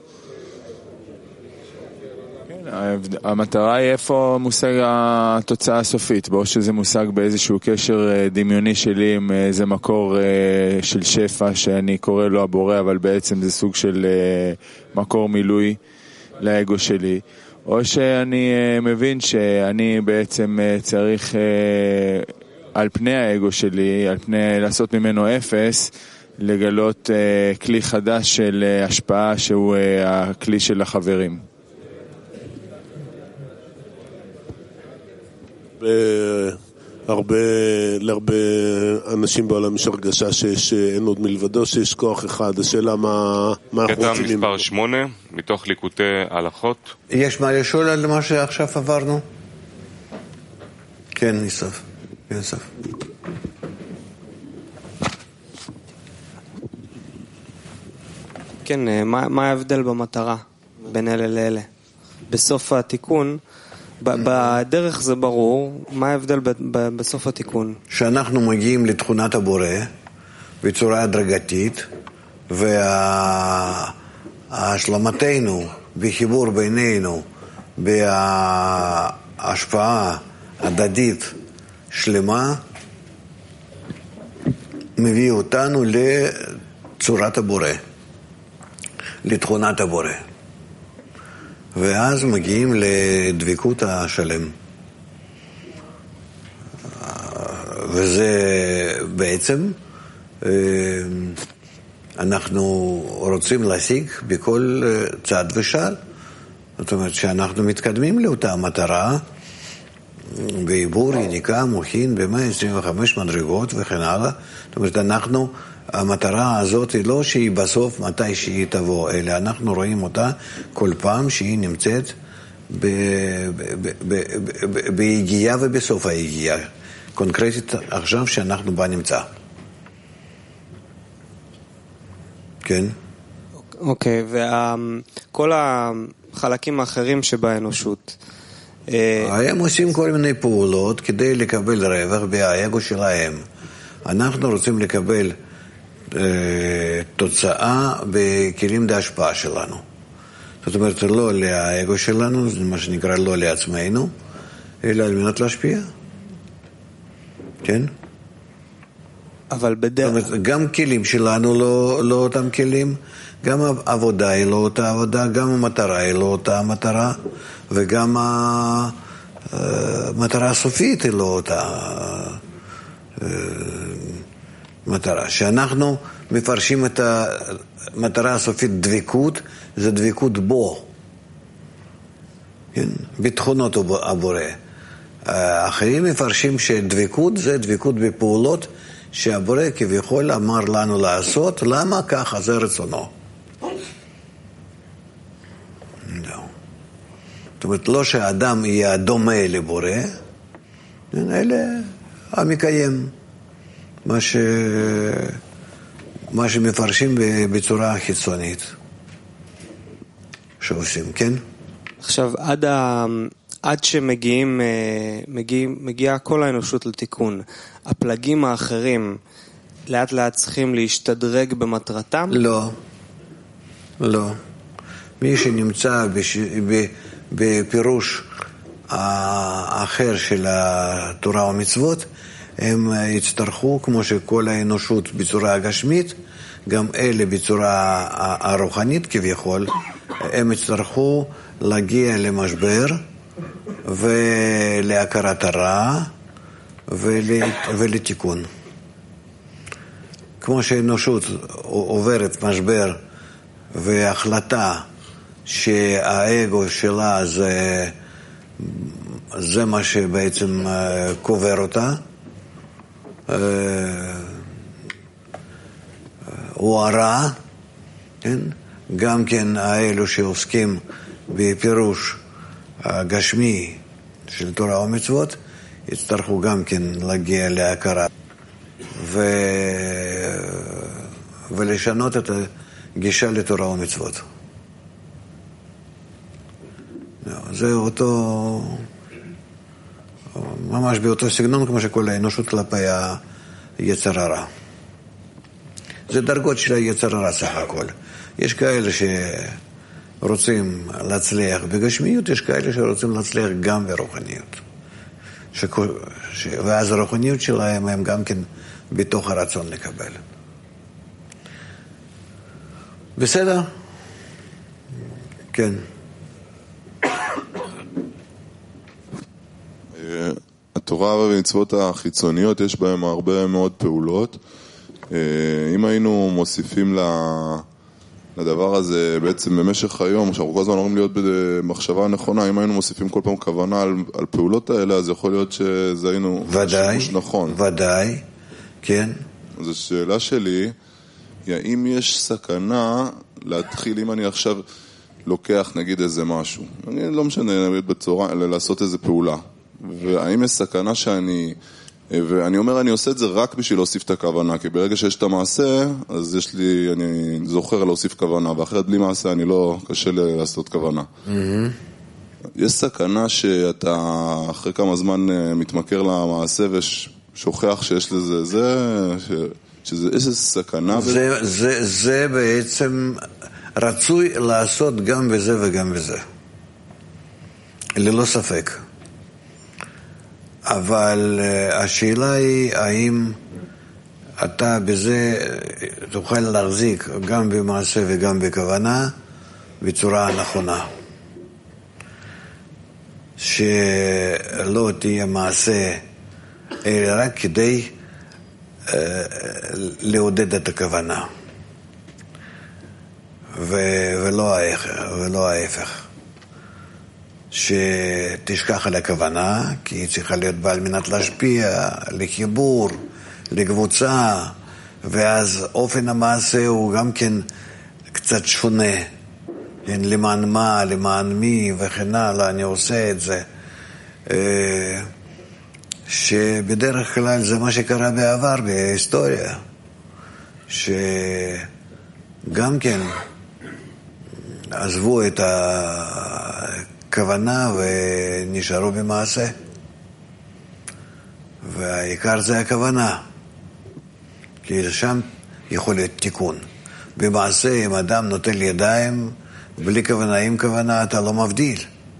המטרה היא איפה מושג התוצאה הסופית, בו שזה מושג באיזשהו קשר דמיוני שלי עם איזה מקור של שפע שאני קורא לו הבורא, אבל בעצם זה סוג של מקור מילוי לאגו שלי, או שאני מבין שאני בעצם צריך על פני האגו שלי, על פני לעשות ממנו אפס, לגלות כלי חדש של השפעה שהוא הכלי של החברים. להרבה אנשים בעולם יש הרגשה שאין עוד מלבדו, שיש כוח אחד. השאלה מה אנחנו קטע רוצים... מספר 8, מתוך ליקוטי הלכות. יש מה לשאול על מה שעכשיו עברנו? כן, ניסף. כן, מה ההבדל במטרה בין אלה לאלה? בסוף התיקון, בדרך זה ברור, מה ההבדל בסוף התיקון? שאנחנו מגיעים לתכונת הבורא בצורה הדרגתית, והשלמתנו בחיבור בינינו בהשפעה הדדית שלמה מביא אותנו לצורת הבורא, לתכונת הבורא, ואז מגיעים לדבקות השלם. וזה בעצם אנחנו רוצים להשיג בכל צד ושל. זאת אומרת שאנחנו מתקדמים לאותה מטרה, בעיבור, יניקה, מוחין, ב-125 מדרגות וכן הלאה. זאת אומרת, המטרה הזאת היא לא שהיא בסוף מתי שהיא תבוא, אלא אנחנו רואים אותה כל פעם שהיא נמצאת בהגיעה ובסוף ההגיעה. קונקרטית עכשיו שאנחנו בה נמצא. כן? אוקיי, וכל החלקים האחרים שבאנושות, הם עושים כל מיני פעולות כדי לקבל רווח באגו שלהם. אנחנו רוצים לקבל תוצאה בכלים להשפעה שלנו. זאת אומרת, לא לאגו שלנו, זה מה שנקרא לא לעצמנו, אלא על מנת להשפיע. כן? אבל בדרך... זאת אומרת, גם כלים שלנו לא אותם כלים, גם העבודה היא לא אותה עבודה, גם המטרה היא לא אותה מטרה, וגם המטרה הסופית היא לא אותה מטרה. שאנחנו מפרשים את המטרה הסופית דבקות, זה דבקות בו. כן? בתכונות הבורא. אחרים מפרשים שדבקות זה דבקות בפעולות שהבורא כביכול אמר לנו לעשות, למה ככה זה רצונו. זאת אומרת, לא שהאדם יהיה דומה לבורא, אלא המקיים, מה שמפרשים בצורה חיצונית שעושים, כן? עכשיו, עד שמגיעה כל האנושות לתיקון, הפלגים האחרים לאט לאט צריכים להשתדרג במטרתם? לא. מי שנמצא בפירוש האחר של התורה ומצוות, הם יצטרכו, כמו שכל האנושות בצורה הגשמית, גם אלה בצורה הרוחנית כביכול, הם יצטרכו להגיע למשבר ולהכרת הרע ולתיקון. כמו שהאנושות עוברת משבר והחלטה שהאגו שלה זה מה שבעצם קובר אותה, הוא הרע, כן? גם כן האלו שעוסקים בפירוש הגשמי של תורה ומצוות יצטרכו גם כן להגיע להכרה ולשנות את הגישה לתורה ומצוות. זה אותו, ממש באותו סגנון כמו שכל האנושות כלפי היצר הרע. זה דרגות של היצר הרע סך הכל. יש כאלה שרוצים להצליח בגשמיות, יש כאלה שרוצים להצליח גם ברוחניות. ואז הרוחניות שלהם הם גם כן בתוך הרצון לקבל. בסדר? כן. התורה והמצוות החיצוניות יש בהם הרבה מאוד פעולות. אם היינו מוסיפים לדבר הזה בעצם במשך היום, שאנחנו כל הזמן אומרים להיות במחשבה נכונה, אם היינו מוסיפים כל פעם כוונה על פעולות האלה, אז יכול להיות שזה היינו שימוש נכון. ודאי, כן. אז השאלה שלי היא, האם יש סכנה להתחיל, אם אני עכשיו לוקח נגיד איזה משהו, אני לא משנה בצורה, לעשות איזה פעולה, והאם יש סכנה ואני אומר, אני עושה את זה רק בשביל להוסיף את הכוונה, כי ברגע שיש את המעשה, אז אני זוכר להוסיף כוונה, ואחרת בלי מעשה אני לא, קשה לעשות כוונה. יש סכנה שאתה אחרי כמה זמן מתמכר למעשה ושוכח שיש לזה, שזה איזו סכנה. זה בעצם רצוי לעשות גם בזה וגם בזה. ללא ספק. אבל השאלה היא, האם אתה בזה תוכל להחזיק גם במעשה וגם בכוונה בצורה הנכונה. שלא תהיה מעשה אלא רק כדי לעודד את הכוונה. ולא ההפך. שתשכח על הכוונה, כי היא צריכה להיות בה על מנת להשפיע, לחיבור, לקבוצה, ואז אופן המעשה הוא גם כן קצת שונה. למען מה, למען מי וכן הלאה, אני עושה את זה. שבדרך כלל זה מה שקרה בעבר, בהיסטוריה. שגם כן עזבו את הכוונה ונשארו במעשה. והעיקר זה הכוונה. כי שם יכול להיות תיקון. במעשה, אם אדם נוטל ידיים, בלי כוונה, עם כוונה, אתה לא מבדיל.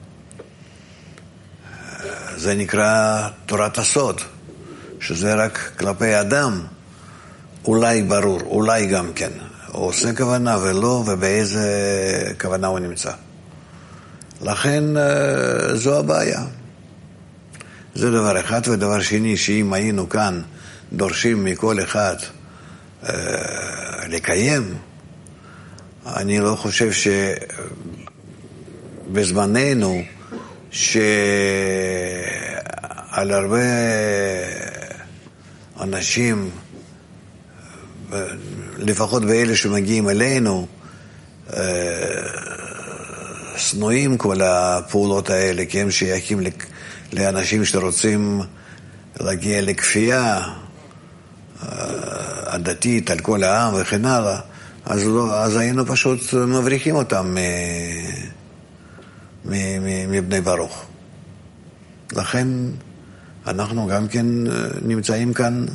זה נקרא תורת הסוד, שזה רק כלפי אדם, אולי ברור, אולי גם כן. הוא עושה כוונה ולא, ובאיזה כוונה הוא נמצא. לכן זו הבעיה. זה דבר אחד, ודבר שני, שאם היינו כאן דורשים מכל אחד לקיים, אני לא חושב שבזמננו שעל הרבה אנשים, לפחות באלה שמגיעים אלינו, שנואים כל הפעולות האלה, כי הם שייכים לאנשים שרוצים להגיע לכפייה הדתית על כל העם וכן הלאה, אז היינו פשוט מבריחים אותם מבני ברוך. לכן אנחנו גם כן נמצאים כאן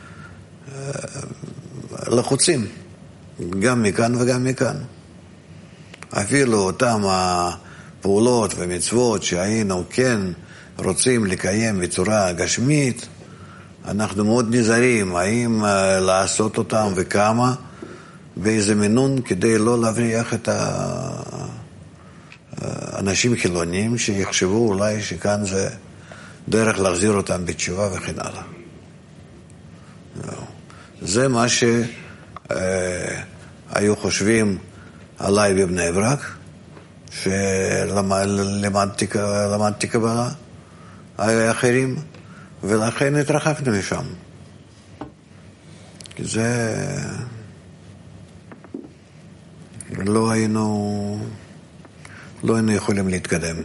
לחוצים, גם מכאן וגם מכאן. אפילו אותם הפעולות ומצוות שהיינו כן רוצים לקיים בצורה גשמית, אנחנו מאוד נזהרים האם לעשות אותם וכמה, באיזה מינון, כדי לא להבריח את האנשים חילונים שיחשבו אולי שכאן זה דרך להחזיר אותם בתשובה וכן הלאה. זה מה שהיו חושבים עליי בבני ברק, שלמדתי קבלה אחרים, ולכן התרחקנו משם. כי זה לא היינו יכולים להתקדם.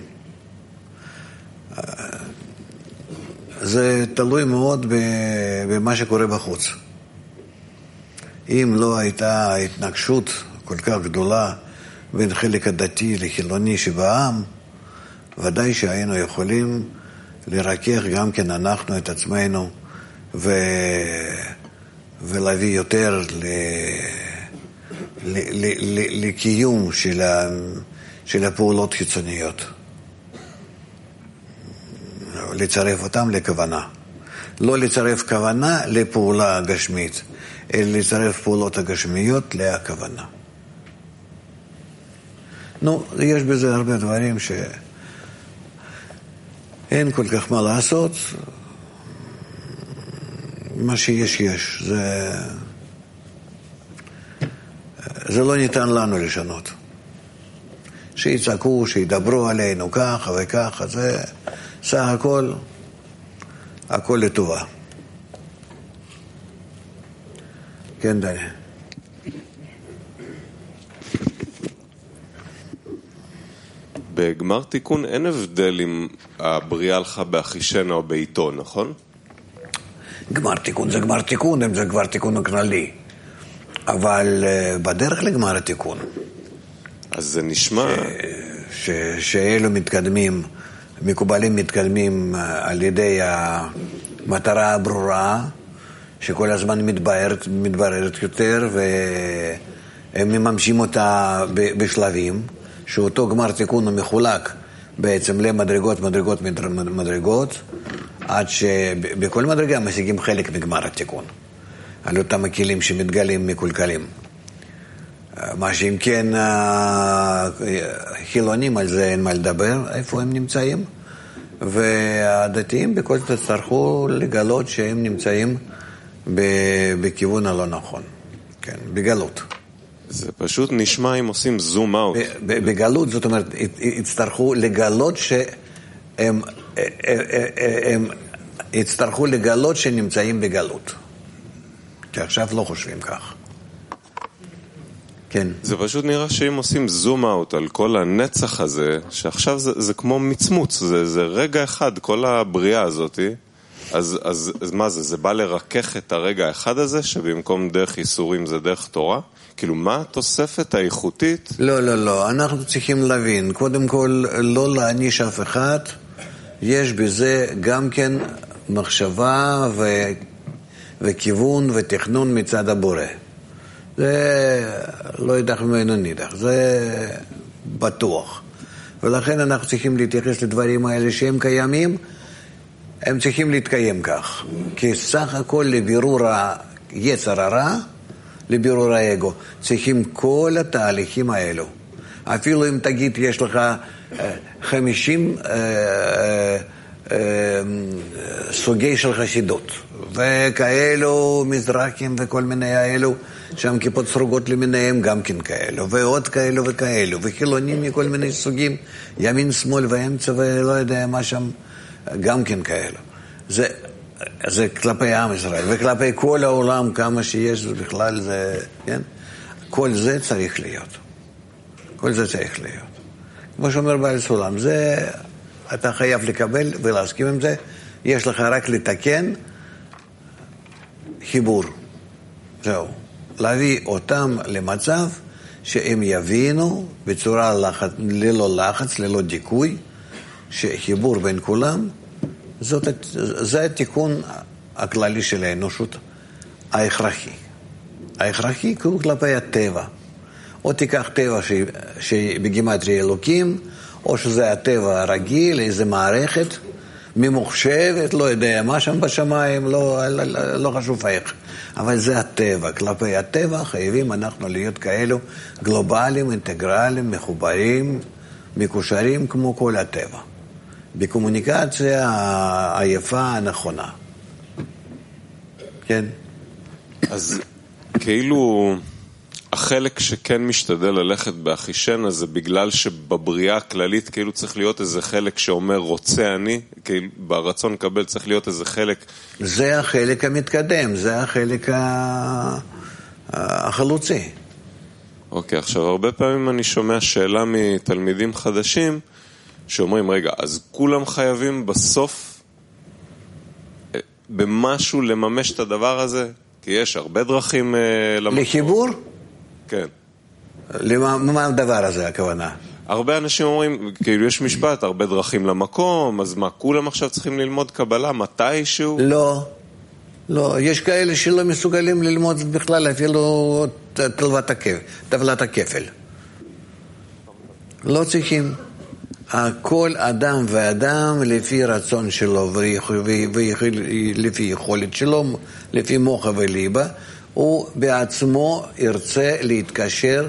זה תלוי מאוד במה שקורה בחוץ. אם לא הייתה התנגשות כל כך גדולה בין חלק הדתי לחילוני שבעם, ודאי שהיינו יכולים לרכך גם כן אנחנו את עצמנו ולהביא יותר לקיום של הפעולות חיצוניות. לצרף אותם לכוונה. לא לצרף כוונה לפעולה גשמית, אלא לצרף פעולות הגשמיות להכוונה. יש בזה הרבה דברים שאין כל כך מה לעשות. מה שיש יש. זה לא ניתן לנו לשנות. שיצעקו, שידברו עלינו ככה וככה, זה סך הכל לטובה. כן, דני. בגמר תיקון אין הבדל אם הבריאה הלכה באחישנה או בעיתון, נכון? גמר תיקון זה גמר תיקון, אם זה גמר תיקון הכללי. אבל בדרך לגמר התיקון. אז זה נשמע שאלו מקובלים מתקדמים על ידי המטרה הברורה, שכל הזמן מתבררת יותר, והם מממשים אותה בשלבים, שאותו גמר תיקון הוא מחולק בעצם למדרגות, עד שבכל מדרגה משיגים חלק מגמר התיקון, על אותם הכלים שמתגלים מקולקלים. מה שאם כן חילונים, על זה אין מה לדבר, איפה הם נמצאים? והדתיים בכל זאת יצטרכו לגלות שהם נמצאים בכיוון הלא נכון. כן, בגלות. זה פשוט נשמע אם עושים זום אאוט. בגלות, זאת אומרת, יצטרכו לגלות שהם יצטרכו לגלות שנמצאים בגלות. כי עכשיו לא חושבים כך. כן. זה פשוט נראה שאם עושים זום אאוט על כל הנצח הזה, שעכשיו זה כמו מצמוץ, זה רגע אחד, כל הבריאה הזאת, אז מה זה? זה בא לרכך את הרגע האחד הזה, שבמקום דרך איסורים זה דרך תורה? כאילו, מה התוספת האיכותית? לא, אנחנו צריכים להבין, קודם כל, לא להעניש אף אחד, יש בזה גם כן מחשבה וכיוון ותכנון מצד הבורא. זה לא ידח ממנו נידח, זה בטוח. ולכן אנחנו צריכים להתייחס לדברים האלה שהם קיימים, הם צריכים להתקיים כך. כי סך הכל לבירור היצר הרע, לבירור האגו, צריכים כל התהליכים האלו. אפילו אם תגיד יש לך 50 סוגי של חסידות, וכאלו מזרחים וכל מיני האלו, שם כיפות סרוגות למיניהם גם כן כאלו, ועוד כאלו וכאלו, וחילונים מכל מיני סוגים, ימין, שמאל ואמצע ולא יודע מה שם, גם כן כאלו. זה כלפי עם ישראל, וכלפי כל העולם כמה שיש בכלל זה, כן? כל זה צריך להיות. כל זה צריך להיות. כמו שאומר בעל סולם, זה אתה חייב לקבל ולהסכים עם זה, יש לך רק לתקן חיבור. זהו. להביא אותם למצב שהם יבינו בצורה ללא לחץ, ללא דיכוי, שחיבור בין כולם, זה התיקון הכללי של האנושות ההכרחי. ההכרחי כלפי הטבע. או תיקח טבע שבגימטריה אלוקים, או שזה הטבע הרגיל, איזו מערכת ממוחשבת, לא יודע מה שם בשמיים, לא חשוב איך. אבל זה הטבע. כלפי הטבע חייבים אנחנו להיות כאלו גלובליים, אינטגרליים, מחוברים, מקושרים כמו כל הטבע. בקומוניקציה היפה הנכונה. כן? אז כאילו החלק שכן משתדל ללכת באחישן הזה, בגלל שבבריאה הכללית כאילו צריך להיות איזה חלק שאומר רוצה אני, כאילו ברצון קבל צריך להיות איזה חלק. זה החלק המתקדם, זה החלק החלוצי. אוקיי, עכשיו הרבה פעמים אני שומע שאלה מתלמידים חדשים, שאומרים, רגע, אז כולם חייבים בסוף במשהו לממש את הדבר הזה? כי יש הרבה דרכים למקום. לחיבור? כן. מה הדבר הזה, הכוונה? הרבה אנשים אומרים, כאילו יש משפט, הרבה דרכים למקום, אז מה, כולם עכשיו צריכים ללמוד קבלה מתישהו? לא, יש כאלה שלא מסוגלים ללמוד בכלל אפילו טבלת הכפל. לא צריכים. כל אדם ואדם לפי רצון שלו ולפי יכולת שלו, לפי מוחה וליבה, הוא בעצמו ירצה להתקשר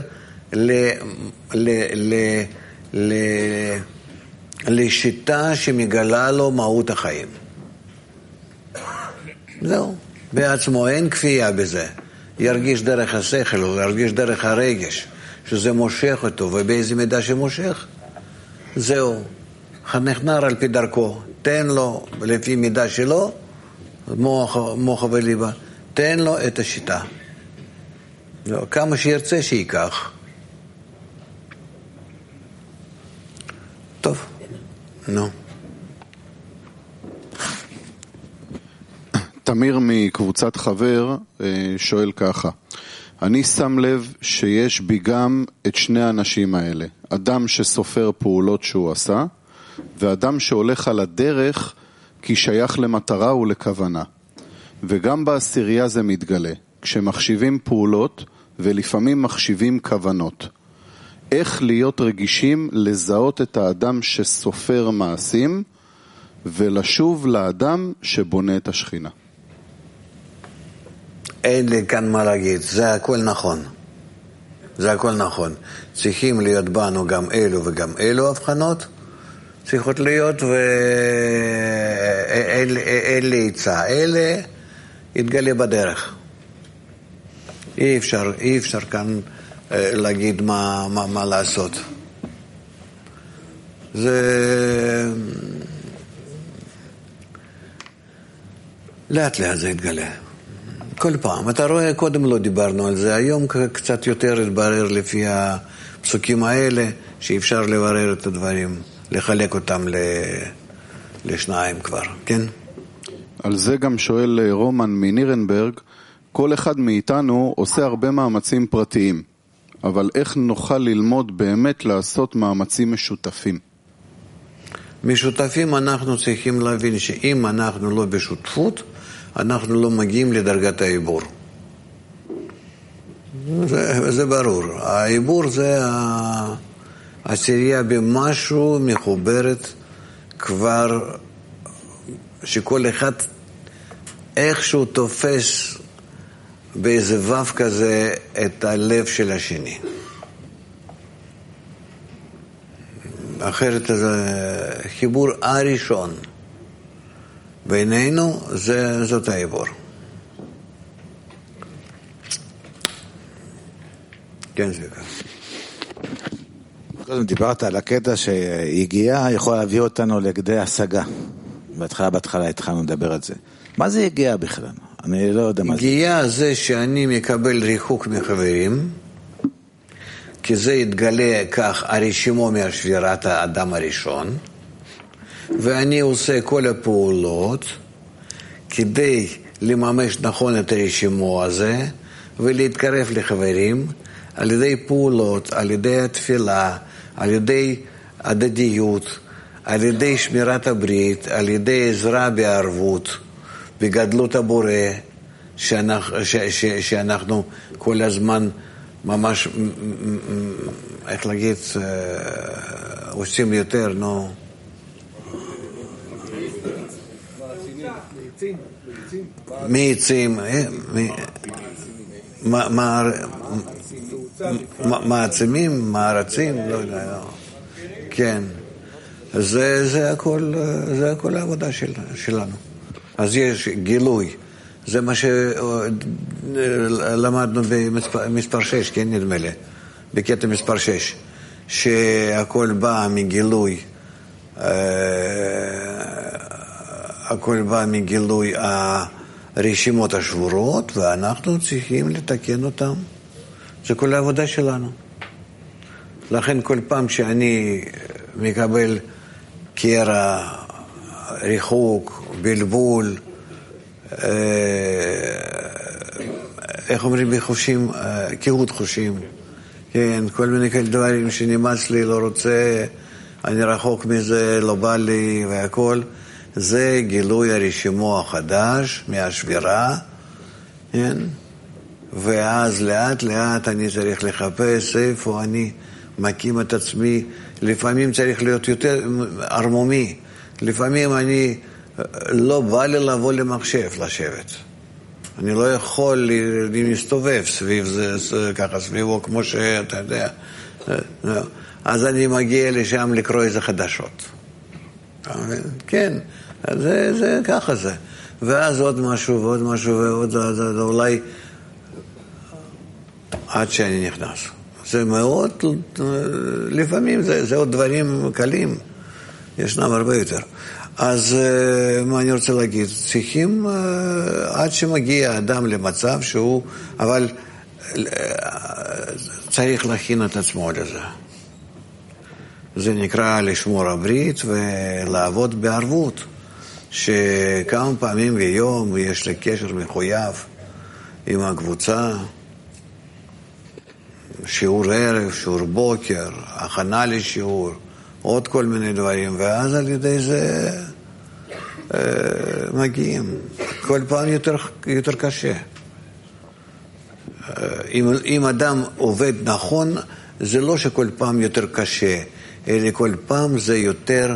לשיטה שמגלה לו מהות החיים. זהו, בעצמו אין כפייה בזה. ירגיש דרך השכל או ירגיש דרך הרגש שזה מושך אותו, ובאיזה מידה שמושך זהו, חנך נער על פי דרכו, תן לו לפי מידה שלו, מוחה וליבה, תן לו את השיטה. זהו, כמה שירצה שיקח. טוב, נו. תמיר מקבוצת חבר שואל ככה, אני שם לב שיש בי גם את שני האנשים האלה, אדם שסופר פעולות שהוא עשה, ואדם שהולך על הדרך כי שייך למטרה ולכוונה. וגם בעשירייה זה מתגלה, כשמחשיבים פעולות ולפעמים מחשיבים כוונות. איך להיות רגישים לזהות את האדם שסופר מעשים, ולשוב לאדם שבונה את השכינה? אין לי כאן מה להגיד, זה הכל נכון. זה הכל נכון. צריכים להיות בנו גם אלו וגם אלו הבחנות, צריכות להיות, ואלה יצא, אלה יתגלה בדרך. אי אפשר כאן להגיד מה לעשות. זה לאט לאט זה יתגלה. כל פעם. אתה רואה, קודם לא דיברנו על זה, היום קצת יותר התברר לפי הפסוקים האלה, שאפשר לברר את הדברים, לחלק אותם לשניים כבר, כן? על זה גם שואל רומן מנירנברג, כל אחד מאיתנו עושה הרבה מאמצים פרטיים, אבל איך נוכל ללמוד באמת לעשות מאמצים משותפים? משותפים אנחנו צריכים להבין שאם אנחנו לא בשותפות, אנחנו לא מגיעים לדרגת העיבור. זה ברור. העיבור זה העשירייה במשהו מחוברת כבר, שכל אחד איכשהו תופס באיזה וו כזה את הלב של השני. אחרת החיבור הראשון בינינו זאת העיבור. כן, זה כך. קודם דיברת על הקטע שהגיעה יכולה להביא אותנו לכדי השגה. בהתחלה התחלנו לדבר על זה. מה זה הגיעה בכלל? אני לא יודע מה זה. הגיעה זה שאני מקבל ריחוק מחברים, כי זה יתגלה כך הרשימו מהשבירת האדם הראשון, ואני עושה כל הפעולות כדי לממש נכון את הרשימו הזה ולהתקרב לחברים על ידי פעולות, על ידי התפילה, על ידי הדדיות, על ידי שמירת הברית, על ידי עזרה בערבות, בגדלות הבורא, שאנחנו כל הזמן ממש, איך להגיד, עושים יותר, נו. מעצים, מעצמים, מערצים, לא יודע, כן. זה הכל העבודה שלנו. אז יש גילוי. זה מה שלמדנו במספר 6, כן, נדמה לי, בקטע מספר 6, שהכל בא מגילוי, הכל בא מגילוי הרשימות השבורות, ואנחנו צריכים לתקן אותם. זה כל העבודה שלנו. לכן כל פעם שאני מקבל קרע, ריחוק, בלבול, איך אומרים בחושים? קהות חושים. כן, כל מיני כאלה דברים שנמאס לי, לא רוצה, אני רחוק מזה, לא בא לי והכל. זה גילוי הרשימו החדש מהשבירה, כן? ואז לאט לאט אני צריך לחפש איפה אני מקים את עצמי. לפעמים צריך להיות יותר ערמומי. לפעמים אני לא בא לי לבוא למחשב, לשבת. אני לא יכול להסתובב סביב זה, ככה סביבו, כמו שאתה יודע. אז אני מגיע לשם לקרוא איזה חדשות. כן, זה ככה זה. ואז עוד משהו ועוד משהו ועוד, אולי עד שאני נכנס. זה מאוד, לפעמים זה עוד דברים קלים, ישנם הרבה יותר. אז מה אני רוצה להגיד? צריכים, עד שמגיע אדם למצב שהוא, אבל צריך להכין את עצמו לזה. זה נקרא לשמור הברית ולעבוד בערבות, שכמה פעמים ביום יש לי קשר מחויב עם הקבוצה, שיעור ערב, שיעור בוקר, הכנה לשיעור, עוד כל מיני דברים, ואז על ידי זה מגיעים. כל פעם יותר קשה. אם אדם עובד נכון, זה לא שכל פעם יותר קשה, אלא כל פעם זה יותר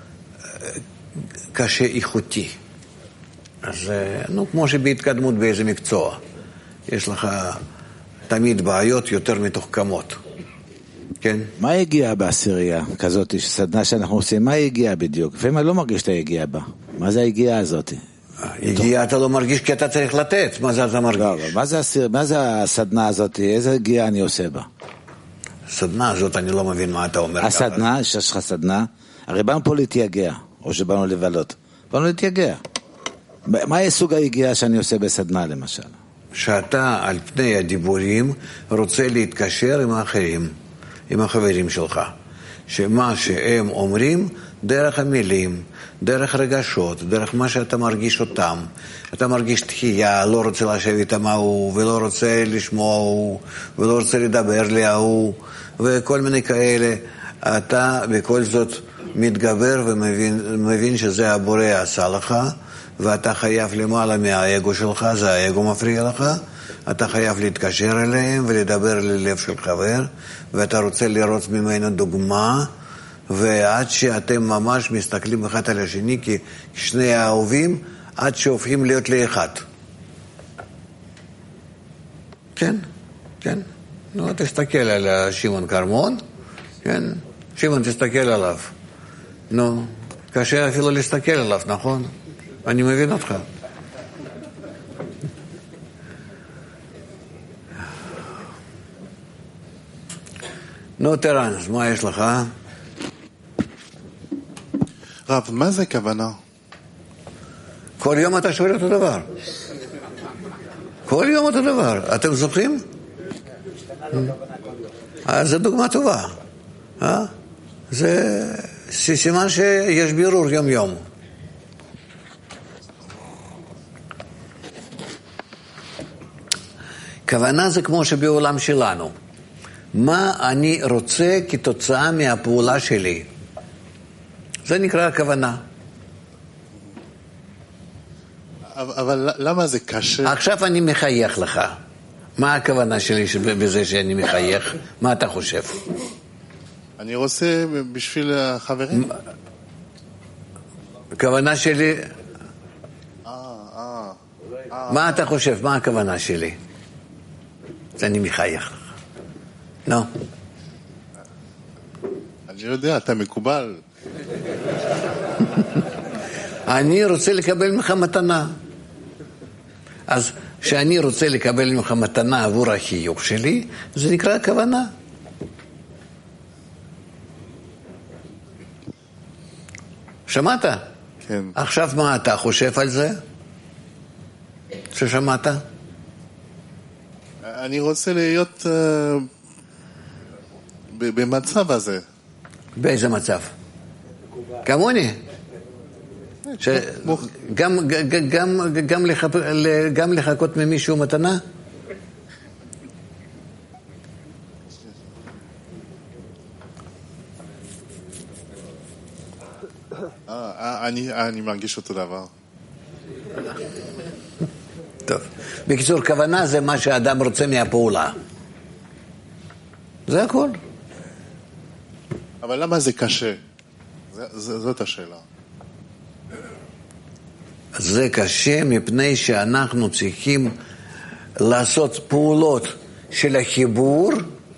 קשה איכותי. אז כמו שבהתקדמות באיזה מקצוע, יש לך תמיד בעיות יותר מתוחכמות. כן. מה הגיע בעשירייה כזאת, סדנה שאנחנו עושים, מה הגיע בדיוק? לפעמים אני לא מרגיש שאתה הגיע בה. מה זה ההגיעה הזאת? הגיעה אתה לא מרגיש כי אתה צריך לתת, מה זה אתה מרגיש? לא, מה זה הסדנה הזאת, איזה הגיעה אני עושה בה? הסדנה הזאת אני לא מבין מה אתה אומר. הסדנה, שיש לך סדנה, הרי באנו פה להתייגע, או שבאנו לבלות. באנו להתייגע. מה יהיה סוג ההגיעה שאני עושה בסדנה למשל? שאתה על פני הדיבורים רוצה להתקשר עם האחרים, עם החברים שלך. שמה שהם אומרים דרך המילים, דרך רגשות, דרך מה שאתה מרגיש אותם. אתה מרגיש תחייה, לא רוצה לשבת איתם ההוא, ולא רוצה לשמוע ההוא, ולא רוצה לדבר להוא, וכל מיני כאלה. אתה בכל זאת מתגבר ומבין שזה הבורא עשה לך, ואתה חייב למעלה מהאגו שלך, זה האגו מפריע לך, אתה חייב להתקשר אליהם ולדבר ללב של חבר, ואתה רוצה לראות ממנו דוגמה, ועד שאתם ממש מסתכלים אחד על השני כשני האהובים, עד שהופכים להיות לאחד. כן, כן. נו, תסתכל על שמעון כרמון, כן? שמעון, תסתכל עליו. נו, קשה אפילו להסתכל עליו, נכון? אני מבין אותך. נו, טרן, אז מה יש לך? רב, מה זה כוונה? כל יום אתה שואל אותו דבר. כל יום אותו דבר. אתם זוכרים? זו דוגמה טובה. זה סימן שיש בירור יום יום. כוונה זה כמו שבעולם שלנו. מה אני רוצה כתוצאה מהפעולה שלי? זה נקרא כוונה. אבל למה זה קשה? עכשיו אני מחייך לך. מה הכוונה שלי בזה שאני מחייך? מה אתה חושב? אני רוצה בשביל החברים. הכוונה שלי... מה אתה חושב? מה הכוונה שלי? אני מחייך לך. לא. אני יודע, אתה מקובל. אני רוצה לקבל ממך מתנה. אז כשאני רוצה לקבל ממך מתנה עבור החיוך שלי, זה נקרא כוונה. שמעת? כן. עכשיו מה אתה חושב על זה? ששמעת? אני רוצה להיות במצב הזה. באיזה מצב? כמוני? גם לחכות ממישהו מתנה? אני מרגיש אותו דבר. טוב. בקיצור, כוונה זה מה שהאדם רוצה מהפעולה. זה הכל. אבל למה זה קשה? זאת השאלה. זה קשה מפני שאנחנו צריכים לעשות פעולות של החיבור,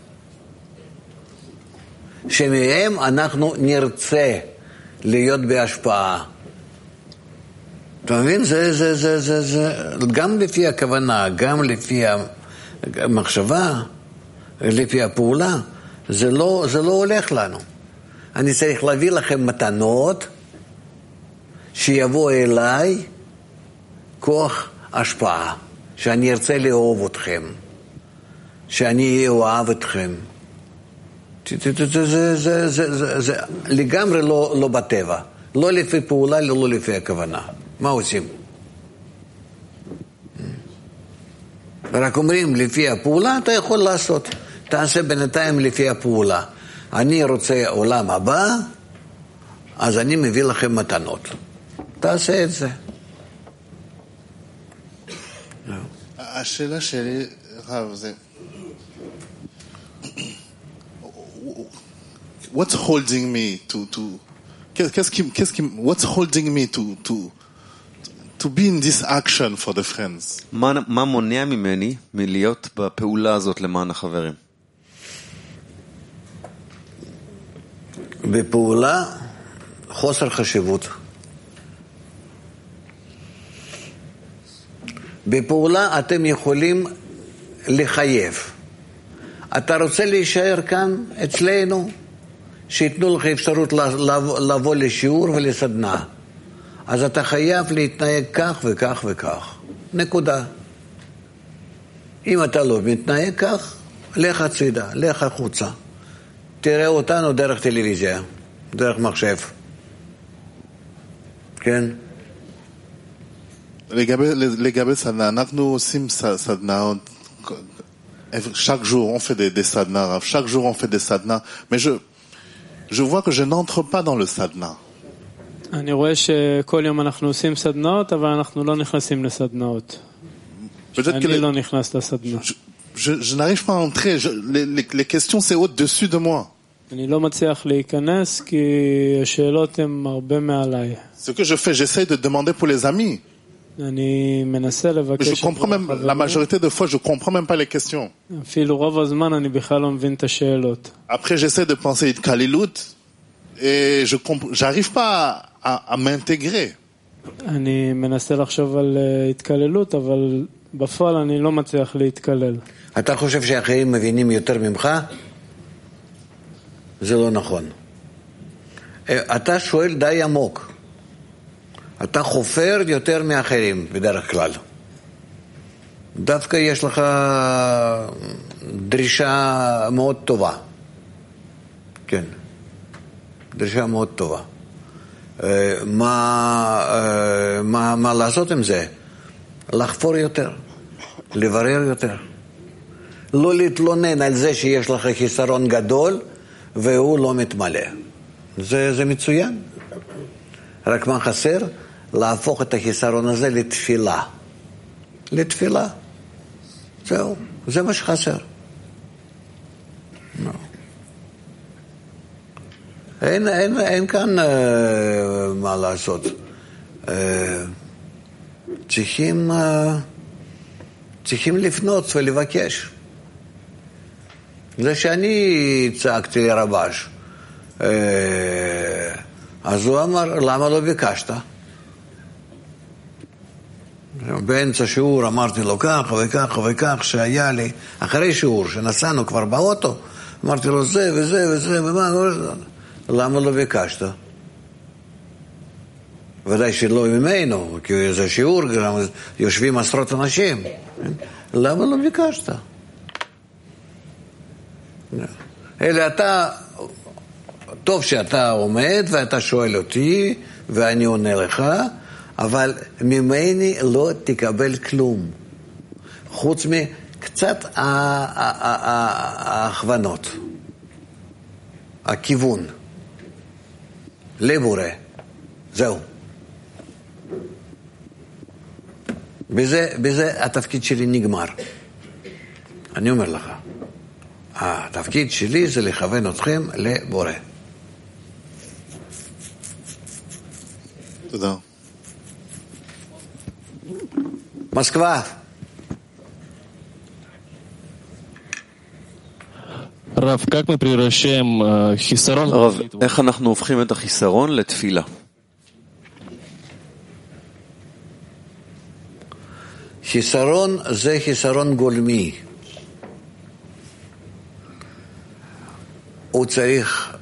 שמהם אנחנו נרצה להיות בהשפעה. אתה מבין? זה גם לפי הכוונה, גם לפי המחשבה, לפי הפעולה, זה לא הולך לנו. אני צריך להביא לכם מתנות שיבוא אליי כוח השפעה, שאני ארצה לאהוב אתכם, שאני אוהב אתכם. זה לגמרי לא בטבע, לא לפי פעולה, לא לפי הכוונה. מה עושים? רק אומרים לפי הפעולה אתה יכול לעשות, תעשה בינתיים לפי הפעולה. אני רוצה עולם הבא, אז אני מביא לכם מתנות. תעשה את זה. השאלה שלי, רב, זה... What's holding me what's holding me to be in this action for the friends? מה מונע ממני מלהיות בפעולה הזאת למען החברים? בפעולה חוסר חשיבות. בפעולה אתם יכולים לחייב. אתה רוצה להישאר כאן אצלנו, שיתנו לך אפשרות לבוא לשיעור ולסדנה. אז אתה חייב להתנהג כך וכך וכך. נקודה. אם אתה לא מתנהג כך, לך הצידה, לך החוצה. תראה אותנו דרך טלוויזיה, דרך מחשב. כן? לגבי סדנה, אנחנו עושים סדנה, chaque jour on fait des sadhnas, chaque jour on fait des sadhnas, mais je vois que je n'entre pas dans le sadhana. אני רואה שכל יום אנחנו עושים סדנאות, אבל אנחנו לא נכנסים לסדנאות. אני לא נכנס לסדנה. Je n'arrive pas à entrer, les questions c'est au-dessus de moi. אני לא מצליח להיכנס כי השאלות הן הרבה מעליי. Ce que je fais, j'essaie de demander pour les amis. אני מנסה לבקש... Je comprends même, la majorité de fois, je comprends même pas les questions. אפילו רוב הזמן אני בכלל לא מבין את השאלות. Après, j'essaie de penser התקללות, et j'arrive pas à m'intégrer. אני מנסה לחשוב על התקללות, אבל בפועל אני לא מצליח להתקלל. אתה חושב שאחרים מבינים יותר ממך? זה לא נכון. אתה שואל די עמוק. אתה חופר יותר מאחרים בדרך כלל. דווקא יש לך דרישה מאוד טובה. כן. דרישה מאוד טובה. מה לעשות עם זה? לחפור יותר. לברר יותר. לא להתלונן על זה שיש לך חיסרון גדול והוא לא מתמלא. זה מצוין. רק מה חסר? להפוך את החיסרון הזה לתפילה. לתפילה. זהו. זה מה שחסר. No. אין כאן מה לעשות. צריכים לפנות ולבקש. זה שאני צעקתי לרבש. אז הוא אמר, למה לא ביקשת? באמצע שיעור אמרתי לו כך וכך וכך שהיה לי, אחרי שיעור שנסענו כבר באוטו, אמרתי לו זה וזה וזה ומה, למה לא ביקשת? ודאי שלא ממנו, כי זה שיעור, יושבים עשרות אנשים. למה לא ביקשת? אלא אתה, טוב שאתה עומד ואתה שואל אותי ואני עונה לך, אבל ממני לא תקבל כלום. חוץ מקצת ההכוונות. הכיוון. לבורא. זהו. בזה התפקיד שלי נגמר. אני אומר לך. התפקיד שלי זה לכוון אתכם לבורא. תודה. מוסקבה. רב, как мы превращаем חיסרון... רב, איך אנחנו הופכים את החיסרון לתפילה? חיסרון זה חיסרון גולמי. הוא צריך...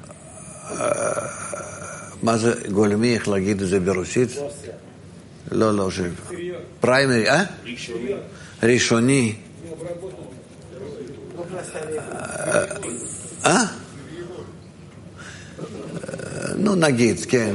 מה זה גולמי? איך להגיד את זה ברוסית? לא, פריימרי, ראשוני. נו נגיד, כן,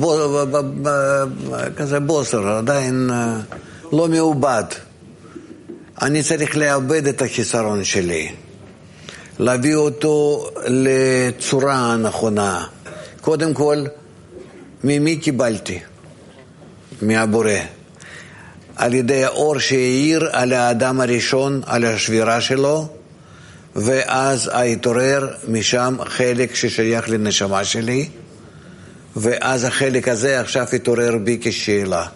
כזה בוסר, עדיין לא מעובד. אני צריך לאבד את החיסרון שלי, להביא אותו לצורה הנכונה. קודם כל, ממי קיבלתי? מהבורא. על ידי האור שהאיר על האדם הראשון, על השבירה שלו, ואז התעורר משם חלק ששייך לנשמה שלי, ואז החלק הזה עכשיו התעורר בי כשאלה.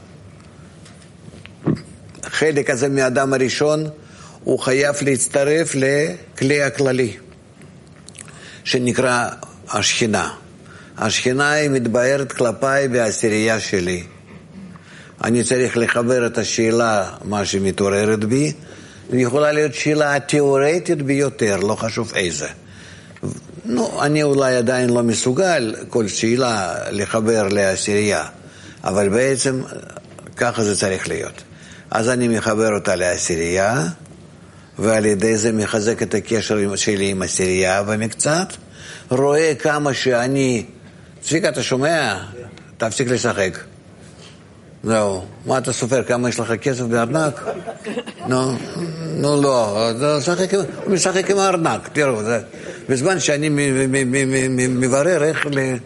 החלק הזה מהאדם הראשון הוא חייב להצטרף לכלי הכללי שנקרא השכינה, השכינה היא מתבהרת כלפיי בעשירייה שלי. אני צריך לחבר את השאלה, מה שמתעוררת בי, ויכולה להיות שאלה התיאורטית ביותר, לא חשוב איזה. אני אולי עדיין לא מסוגל כל שאלה לחבר לעשירייה, אבל בעצם ככה זה צריך להיות. אז אני מחבר אותה לעשירייה, ועל ידי זה מחזק את הקשר שלי עם עשירייה במקצת, רואה כמה שאני... צביקה, אתה שומע? תפסיק לשחק. זהו, מה אתה סופר? כמה יש לך כסף בארנק? נו, לא, הוא משחק עם הארנק, תראו, בזמן שאני מברר איך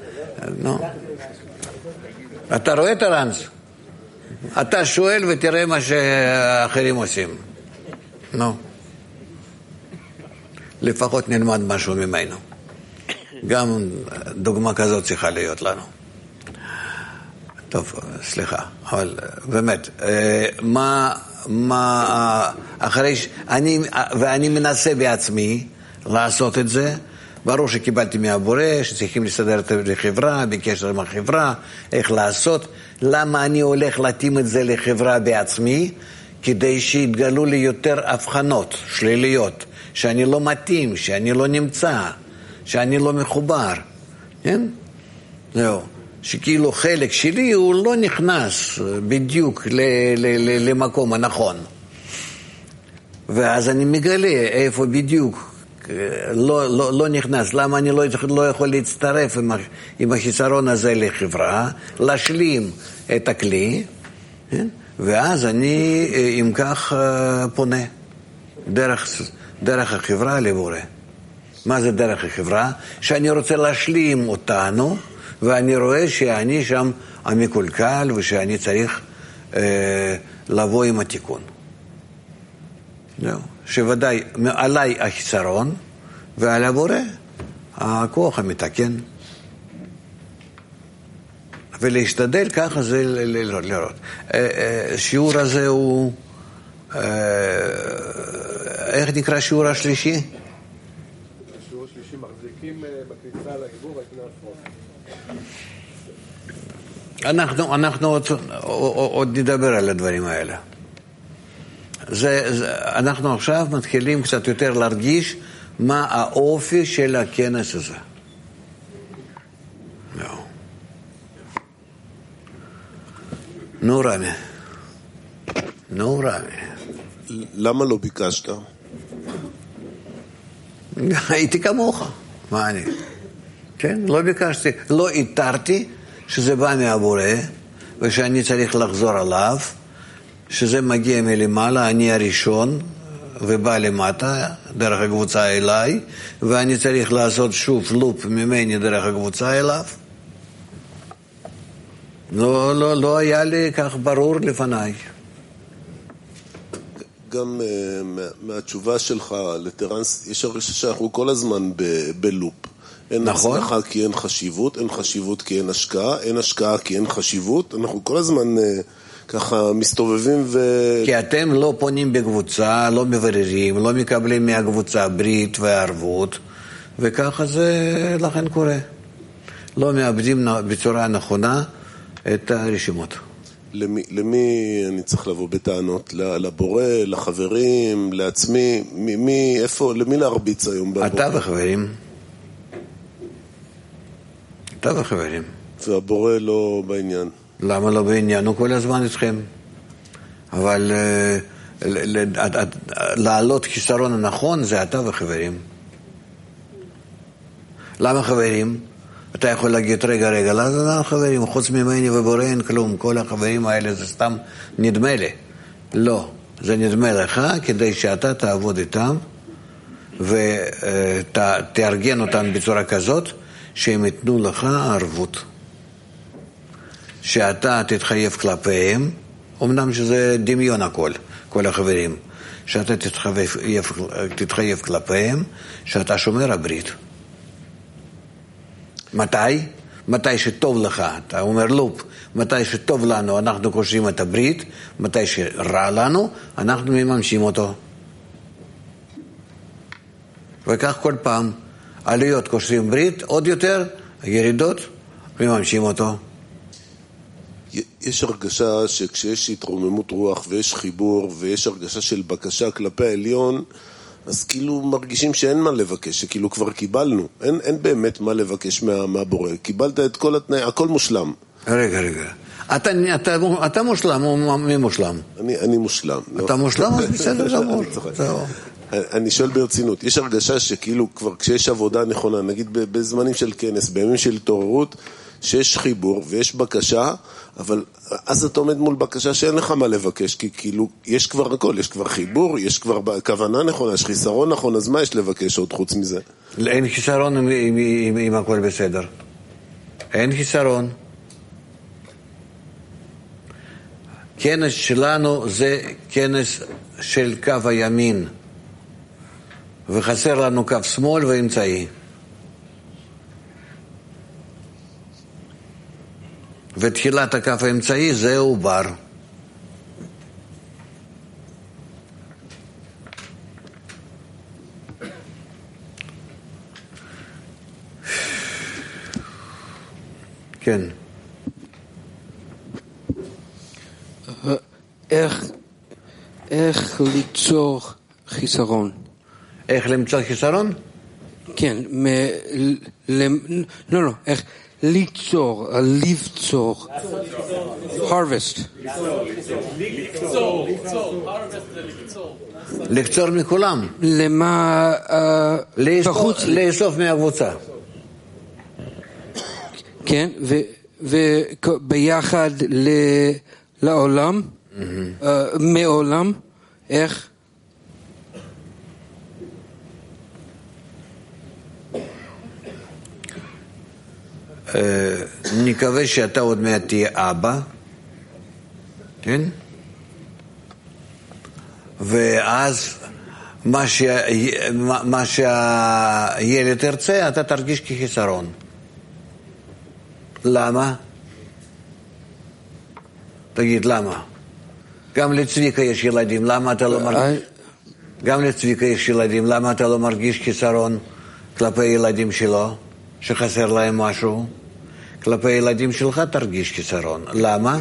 אתה רואה טרנס? אתה שואל ותראה מה שאחרים עושים. נו. לפחות נלמד משהו ממנו. גם דוגמה כזאת צריכה להיות לנו. טוב, סליחה, אבל באמת, ואני מנסה בעצמי לעשות את זה, ברור שקיבלתי מהבורא, שצריכים לסדר את החברה, בקשר עם החברה, איך לעשות, למה אני הולך להתאים את זה לחברה בעצמי, כדי שיתגלו לי יותר הבחנות שליליות, שאני לא מתאים, שאני לא נמצא, שאני לא מחובר, כן? זהו. שכאילו חלק שלי הוא לא נכנס בדיוק למקום הנכון. ואז אני מגלה איפה בדיוק לא נכנס, למה אני לא יכול להצטרף עם החיסרון הזה לחברה, להשלים את הכלי, ואז אני אם כך פונה דרך החברה לבורא. מה זה דרך החברה? שאני רוצה להשלים אותנו, ואני רואה שאני שם המקולקל ושאני צריך לבוא עם התיקון. שוודאי עליי החיסרון ועל הבורא הכוח המתקן. ולהשתדל ככה זה לראות. שיעור הזה הוא, איך נקרא שיעור השלישי? שיעור השלישי מחזיקים בכניסה לעיבור את נפרות. אנחנו עוד נדבר על הדברים האלה. אנחנו עכשיו מתחילים קצת יותר להרגיש מה האופי של הכנס הזה. נו רמי. למה לא ביקשת? הייתי כמוך. מה אני? כן, לא ביקשתי. לא איתרתי שזה בא מהבורא, ושאני צריך לחזור עליו, שזה מגיע מלמעלה, אני הראשון, ובא למטה, דרך הקבוצה אליי, ואני צריך לעשות שוב לופ ממני דרך הקבוצה אליו. לא היה לי כך ברור לפניי. גם מהתשובה שלך לטרנס, יש הרגשה שאנחנו כל הזמן בלופ. אין נכון. הצלחה כי אין חשיבות, אין חשיבות כי אין השקעה, אין השקעה כי אין חשיבות. אנחנו כל הזמן ככה מסתובבים כי אתם לא פונים בקבוצה, לא מבררים, לא מקבלים מהקבוצה ברית וערבות, וככה זה לכן קורה. לא מאבדים בצורה נכונה את הרשימות. למי אני צריך לבוא בטענות? לבורא, לחברים, לעצמי? למי להרביץ היום בבורא? אתה וחברים. אתה וחברים. והבורא לא בעניין. למה לא בעניין? הוא כל הזמן איתכם. אבל לעלות חיסרון הנכון זה אתה וחברים. למה חברים? אתה יכול להגיד רגע, לא חברים, חוץ ממני ובורא אין כלום, כל החברים האלה זה סתם נדמה לי. לא, זה נדמה לך כדי שאתה תעבוד איתם ותארגן אותם בצורה כזאת שהם ייתנו לך ערבות. שאתה תתחייב כלפיהם, אמנם שזה דמיון הכל, כל החברים, שאתה תתחייב כלפיהם, שאתה שומר הברית. מתי שטוב לך, אתה אומר לופ, מתי שטוב לנו אנחנו קושרים את הברית, מתי שרע לנו אנחנו מממשים אותו. וכך כל פעם עליות קושרים ברית, עוד יותר, ירידות מממשים אותו. יש הרגשה שכשיש התרוממות רוח ויש חיבור ויש הרגשה של בקשה כלפי העליון, אז כאילו מרגישים שאין מה לבקש, שכאילו כבר קיבלנו, אין באמת מה לבקש מהבורא, קיבלת את כל התנאי, הכל מושלם. רגע. אתה מושלם או מי מושלם? אני מושלם. אתה מושלם? בסדר גמור. אני שואל ברצינות, יש הרגשה שכאילו כבר כשיש עבודה נכונה, נגיד בזמנים של כנס, בימים של התעוררות, שיש חיבור ויש בקשה, אבל אז אתה עומד מול בקשה שאין לך מה לבקש, כי כאילו יש כבר הכל, יש כבר חיבור, יש כבר כוונה נכונה, יש חיסרון נכון, אז מה יש לבקש עוד חוץ מזה? אין חיסרון אם הכל בסדר. אין חיסרון. כנס שלנו זה כנס של קו הימין, וחסר לנו קו שמאל ואמצעי. ותחילת הקו האמצעי זה עובר. כן. איך ליצור חיסרון? איך למצוא חיסרון? כן, לא, איך ליצור, לבצור, harvest. לקצור מכולם. למה? לאסוף מהקבוצה. כן, וביחד לעולם, מעולם, איך? נקווה שאתה עוד מעט תהיה אבא, כן? ואז מה שהילד תרצה, אתה תרגיש כחיסרון. למה? תגיד, למה? גם לצביקה יש ילדים, למה אתה לא מרגיש? גם לצביקה יש ילדים, למה אתה לא מרגיש חיסרון כלפי ילדים שלו, שחסר להם משהו? כלפי ילדים שלך תרגיש חיסרון. למה?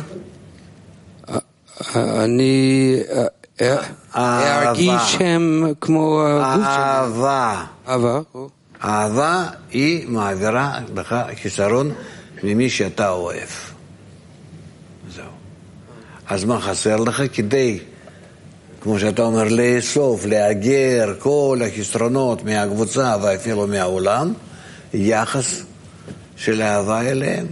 אני ארגיש הם כמו אהבה. אהבה היא מעבירה לך חיסרון ממי שאתה אוהב. זהו. אז מה חסר לך? כדי, כמו שאתה אומר, לאסוף, לאגר כל החסרונות מהקבוצה ואפילו מהעולם, יחס של אהבה אליהם.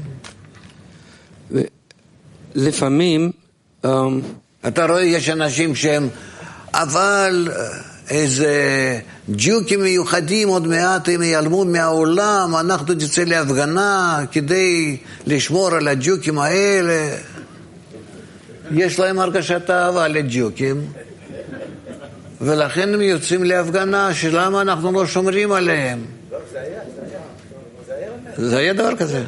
לפעמים אתה רואה, יש אנשים שהם אבל איזה ג'וקים מיוחדים עוד מעט הם ייעלמו מהעולם, אנחנו נצא להפגנה כדי לשמור על הג'וקים האלה. יש להם הרגשת אהבה לג'וקים, ולכן הם יוצאים להפגנה שלמה אנחנו לא שומרים עליהם. זה היה דבר כזה.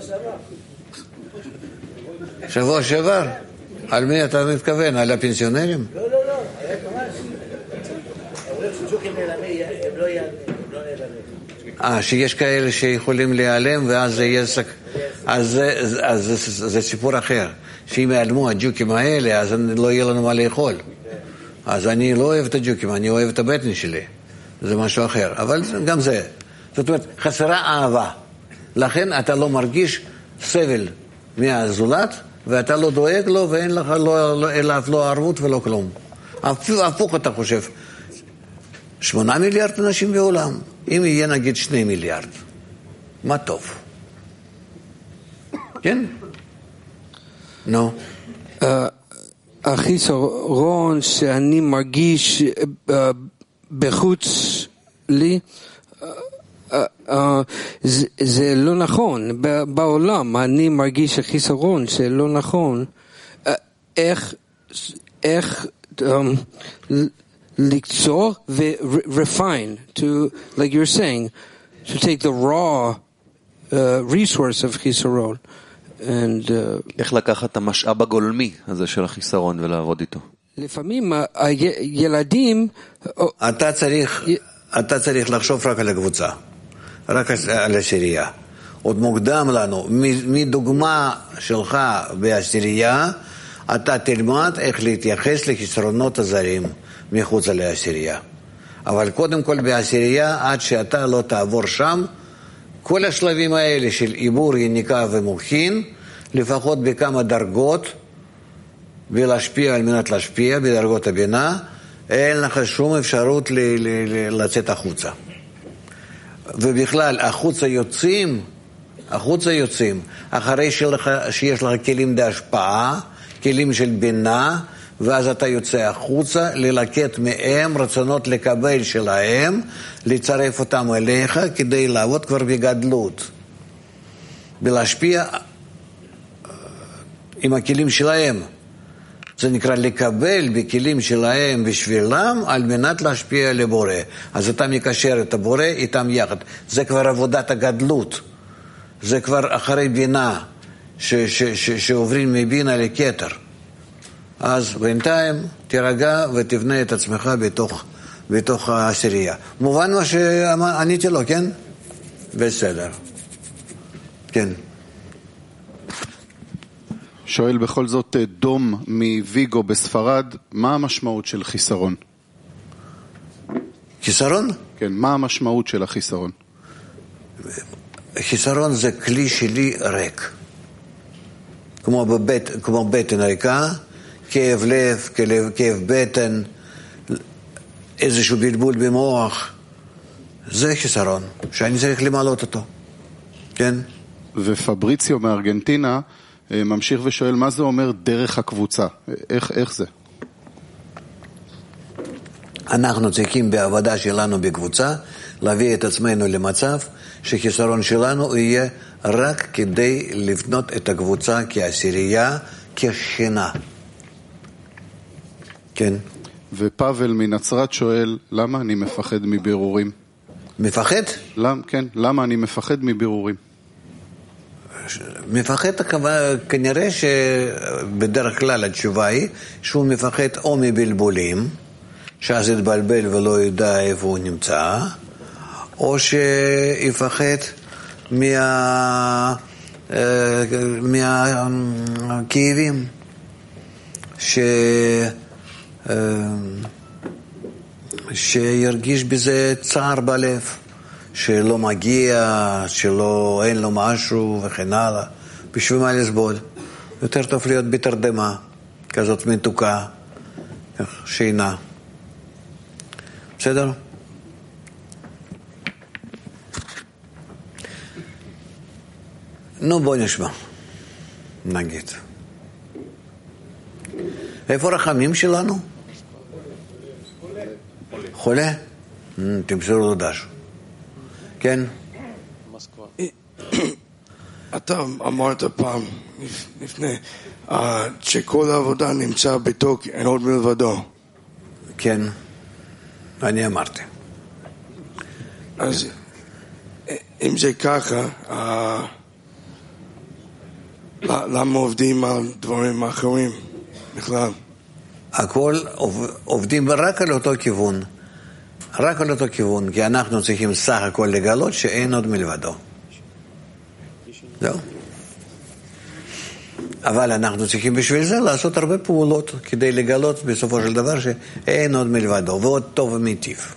שבוע שעבר. על מי אתה מתכוון? על הפנסיונרים? לא, היה כמובן אומרים שג'וקים נעלמי, הם לא נעלמים. שיש כאלה שיכולים להיעלם ואז זה יהיה אז זה סיפור אחר. שאם יעלמו הג'וקים האלה אז לא יהיה לנו מה לאכול. אז אני לא אוהב את הג'וקים, אני אוהב את הבטן שלי. זה משהו אחר. אבל גם זה. זאת אומרת, חסרה אהבה. לכן אתה לא מרגיש סבל מהזולת, ואתה לא דואג לו, ואין לך לא ערבות ולא כלום. הפוך אתה חושב. 8 מיליארד אנשים בעולם. אם יהיה נגיד 2 מיליארד. מה טוב. כן? נו. החיסרון שאני מרגיש בחוץ לי, זה לא נכון. בעולם אני מרגיש החיסרון שלא נכון. איך לקצור ו-refine, to, like you're saying, to take the raw resource of חיסרון and איך לקחת את המשאב הגולמי הזה של החיסרון ולעבוד איתו? לפעמים הילדים אתה צריך לחשוב רק על הקבוצה, רק על השריעה. עוד מוקדם לנו. מדוגמה שלך בעשירייה, אתה תלמד איך להתייחס לחסרונות הזרים מחוץ לעשירייה. אבל קודם כל בעשירייה, עד שאתה לא תעבור שם, כל השלבים האלה של עיבור, יניקה ומוחין, לפחות בכמה דרגות, ולהשפיע על מנת להשפיע בדרגות הבינה, אין לך שום אפשרות לצאת החוצה. ובכלל, החוצה יוצאים, אחרי שיש לך כלים להשפעה, כלים של בינה, ואז אתה יוצא החוצה, ללקט מהם רצונות לקבל שלהם, לצרף אותם אליך כדי לעבוד כבר בגדלות. ולהשפיע עם הכלים שלהם. זה נקרא לקבל בכלים שלהם בשבילם על מנת להשפיע על הבורא. אז אתה מקשר את הבורא איתם יחד. זה כבר עבודת הגדלות. זה כבר אחרי בינה שעוברים מבינה לכתר. אז בינתיים תירגע ותבנה את עצמך בתוך העשירייה. מובן מה שעניתי לו, כן? בסדר. כן. שואל בכל זאת דום מוויגו בספרד, מה המשמעות של חיסרון? חיסרון? כן, מה המשמעות של החיסרון? חיסרון זה כלי שלי ריק. כמו בטן ריקה, כאב לב, כאב בטן, איזשהו בלבול במוח. זה חיסרון, שאני צריך למעלות אותו. כן? ופבריציו מארגנטינה ממשיך ושואל, מה זה אומר דרך הקבוצה? איך זה? אנחנו צריכים בעבודה שלנו בקבוצה להביא את עצמנו למצב שחיסרון שלנו יהיה רק כדי לבנות את הקבוצה כעשירייה, כשכינה. כן. ופאבל מנצרת שואל, למה אני מפחד מבירורים? מפחד? כן, למה אני מפחד מבירורים? מפחד כנראה שבדרך כלל התשובה היא שהוא מפחד או מבלבולים, שאז יתבלבל ולא ידע איפה הוא נמצא, או שיפחד מהכאבים שירגיש בזה צער בלב, שלא מגיע, אין לו משהו וכן הלאה. בשביל מה לסבול? יותר טוב להיות בתרדמה, כזאת מתוקה, שינה. בסדר? נו, בוא נשמע. נגיד. איפה רחמים שלנו? חולה? תמסרו לו דש. כן? אתה אמרת פעם לפני שכל העבודה נמצא בתוך אין עוד מלבדו. כן, אני אמרתי. אז אם זה ככה, למה עובדים על דברים אחרים בכלל? הכל עובדים רק על אותו כיוון. רק על אותו כיוון, כי אנחנו צריכים סך הכל לגלות שאין עוד מלבדו. זהו. אבל אנחנו צריכים בשביל זה לעשות הרבה פעולות כדי לגלות בסופו של דבר שאין עוד מלבדו, ועוד טוב ומיטיב.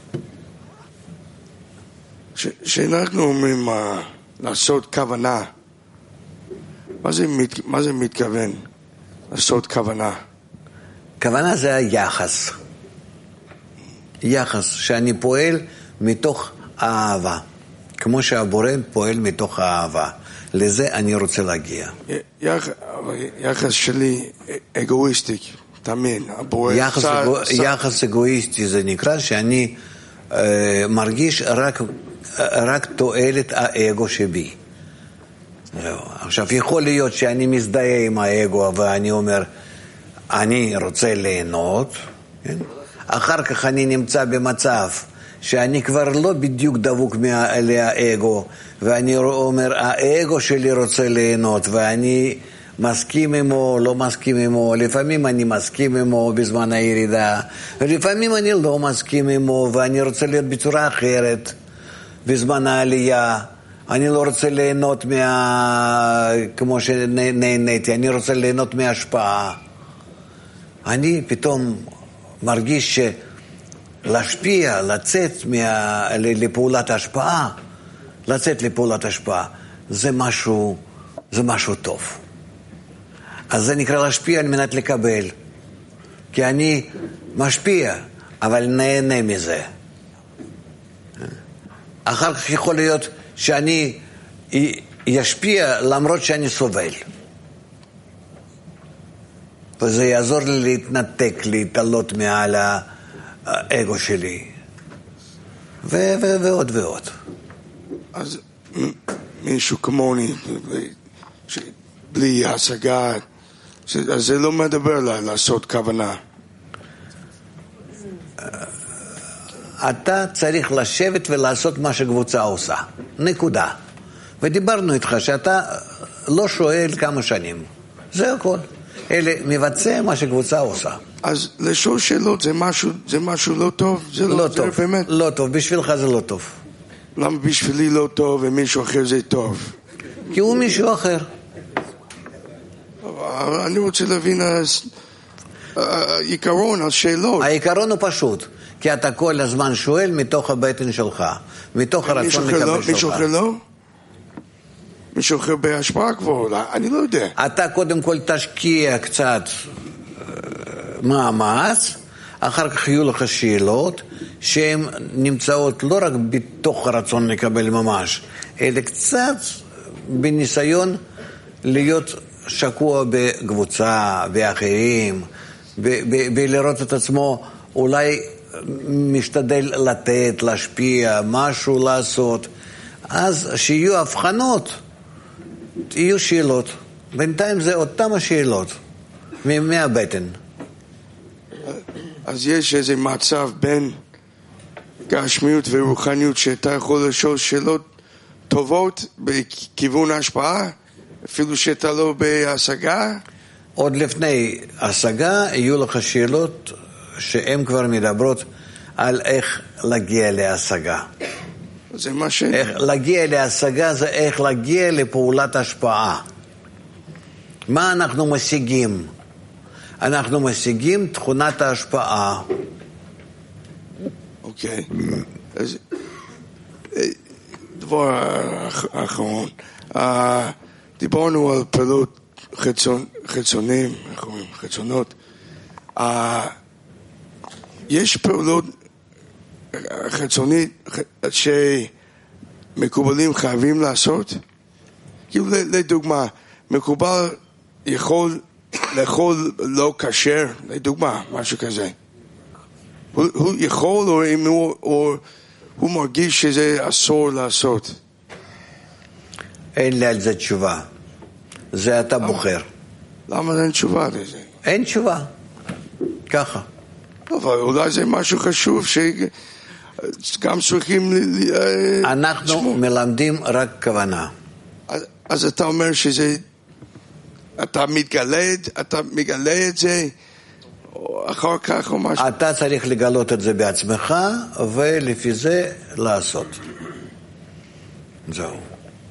שאנחנו אומרים לעשות כוונה, מה זה מתכוון לעשות כוונה? כוונה זה היחס. יחס שאני פועל מתוך האהבה. כמו שהבורא פועל מתוך האהבה. לזה אני רוצה להגיע. יחס שלי אגואיסטי, תמיד. יחס אגואיסטי זה נקרא שאני מרגיש רק תועלת האגו שבי. עכשיו יכול להיות שאני מזדהה עם האגו ואני אומר אני רוצה ליהנות, כן? אחר כך אני נמצא במצב שאני כבר לא בדיוק דבוק לאגו, ואני אומר, האגו שלי רוצה ליהנות, ואני מסכים עמו, לא מסכים עמו, לפעמים אני מסכים עמו בזמן הירידה, ולפעמים אני לא מסכים עמו, ואני רוצה להיות בצורה אחרת בזמן העלייה. אני לא רוצה ליהנות כמו שנהניתי, אני רוצה ליהנות מההשפעה. אני פתאום מרגיש להשפיע, לצאת לפעולת ההשפעה, לצאת לפעולת השפעה, זה משהו טוב. אז זה נקרא להשפיע על מנת לקבל. כי אני משפיע, אבל נהנה מזה. אחר כך יכול להיות שאני ישפיע למרות שאני סובל. וזה יעזור לי להתנתק, להתעלות מעל האגו שלי. ועוד ועוד. אז מישהו כמוני, בלי השגה, אז זה לא מדבר לעשות כוונה. אתה צריך לשבת ולעשות מה שקבוצה עושה. נקודה. ודיברנו איתך שאתה לא שואל כמה שנים. זה הכל. אלה מבצע מה שקבוצה עושה. אז לשאול שאלות זה משהו לא טוב? זה לא טוב. זה באמת? לא טוב. בשבילך זה לא טוב. למה בשבילי לא טוב ומישהו אחר זה טוב? כי הוא מישהו אחר. אני רוצה להבין העיקרון, השאלות. העיקרון הוא פשוט. כי אתה כל הזמן שואל מתוך הבטן שלך. מתוך הרצון לקבל שלך. מישהו אחר לא? מישהו אחר בהשפעה כבר, אני לא יודע. אתה קודם כל תשקיע קצת מאמץ, אחר כך יהיו לך שאלות שהן נמצאות לא רק בתוך הרצון לקבל ממש, אלא קצת בניסיון להיות שקוע בקבוצה, באחרים, ולראות את עצמו אולי משתדל לתת, להשפיע, משהו לעשות. אז שיהיו הבחנות, יהיו שאלות. בינתיים זה אותם השאלות מהבטן. אז יש איזה מצב בין גשמיות ורוחניות שאתה יכול לשאול שאלות טובות בכיוון ההשפעה, אפילו שאתה לא בהשגה? עוד לפני השגה יהיו לך שאלות שהן כבר מדברות על איך להגיע להשגה. זה מה איך להגיע להשגה זה איך להגיע לפעולת השפעה. מה אנחנו משיגים? אנחנו משיגים תכונת ההשפעה. אוקיי. אז דבר אחרון. דיברנו על פעולות חיצוניים, חיצונות. יש פעולות חיצונית שמקובלים חייבים לעשות? כאילו לדוגמה, מקובל יכול לאכול לא כשר, לדוגמה, משהו כזה. הוא יכול או הוא מרגיש שזה אסור לעשות? אין לי על זה תשובה. זה אתה בוחר. למה אין תשובה לזה? אין תשובה. ככה. אבל אולי זה משהו חשוב שגם צריכים אנחנו מלמדים רק כוונה. אז אתה אומר שזה אתה מגלה את זה אחר כך או משהו? אתה צריך לגלות את זה בעצמך ולפי זה לעשות. זהו.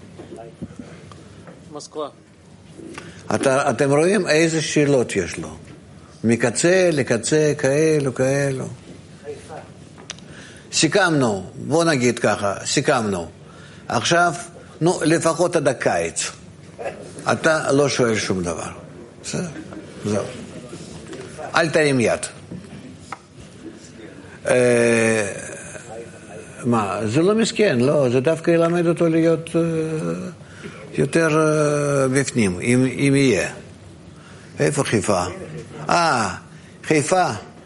מוסקבה. אתם רואים איזה שאלות יש לו. מקצה לקצה, כאלו. סיכמנו, בוא נגיד ככה, סיכמנו. עכשיו, לפחות עד הקיץ. אתה לא שואל שום דבר. זהו. אל תרים יד. מה, זה לא מסכן, לא, זה דווקא ילמד אותו להיות יותר בפנים, אם יהיה. איפה חיפה? חיפה.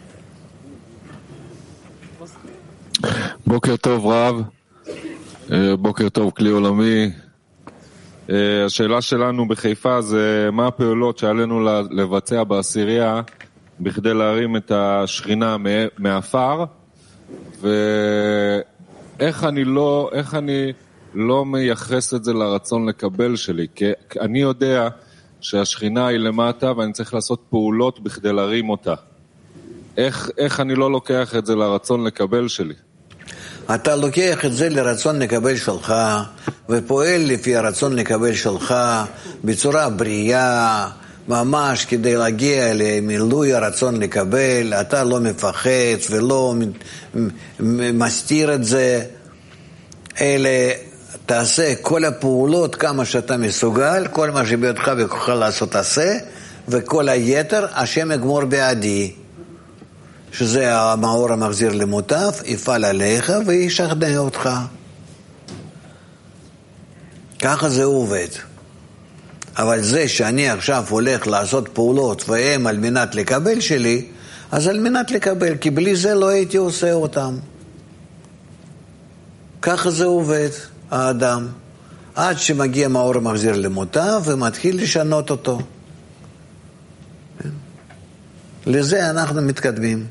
בוקר טוב רב, בוקר טוב כלי עולמי. השאלה שלנו בחיפה זה מה הפעולות שעלינו לבצע בעשירייה בכדי להרים את השכינה מהאפר, ואיך אני לא מייחס את זה לרצון לקבל שלי, כי אני יודע שהשכינה היא למטה ואני צריך לעשות פעולות בכדי להרים אותה. איך אני לא לוקח את זה לרצון לקבל שלי? אתה לוקח את זה לרצון לקבל שלך, ופועל לפי הרצון לקבל שלך, בצורה בריאה, ממש כדי להגיע למילוי הרצון לקבל, אתה לא מפחד ולא מסתיר את זה, אלא תעשה כל הפעולות כמה שאתה מסוגל, כל מה שבידך וכוחך לעשות תעשה, וכל היתר השם יגמור בעדי, שזה המאור המחזיר למוטב, יפעל עליך וישכנע אותך. ככה זה עובד. אבל זה שאני עכשיו הולך לעשות פעולות והם על מנת לקבל שלי, אז על מנת לקבל, כי בלי זה לא הייתי עושה אותם. ככה זה עובד, האדם. עד שמגיע מאור המחזיר למוטב ומתחיל לשנות אותו. לזה אנחנו מתקדמים.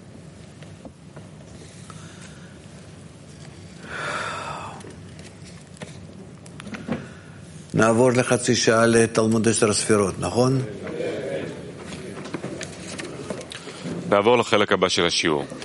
נעבור לחצי שעה לתלמוד 10 ספירות, נכון? נעבור לחלק הבא של השיעור.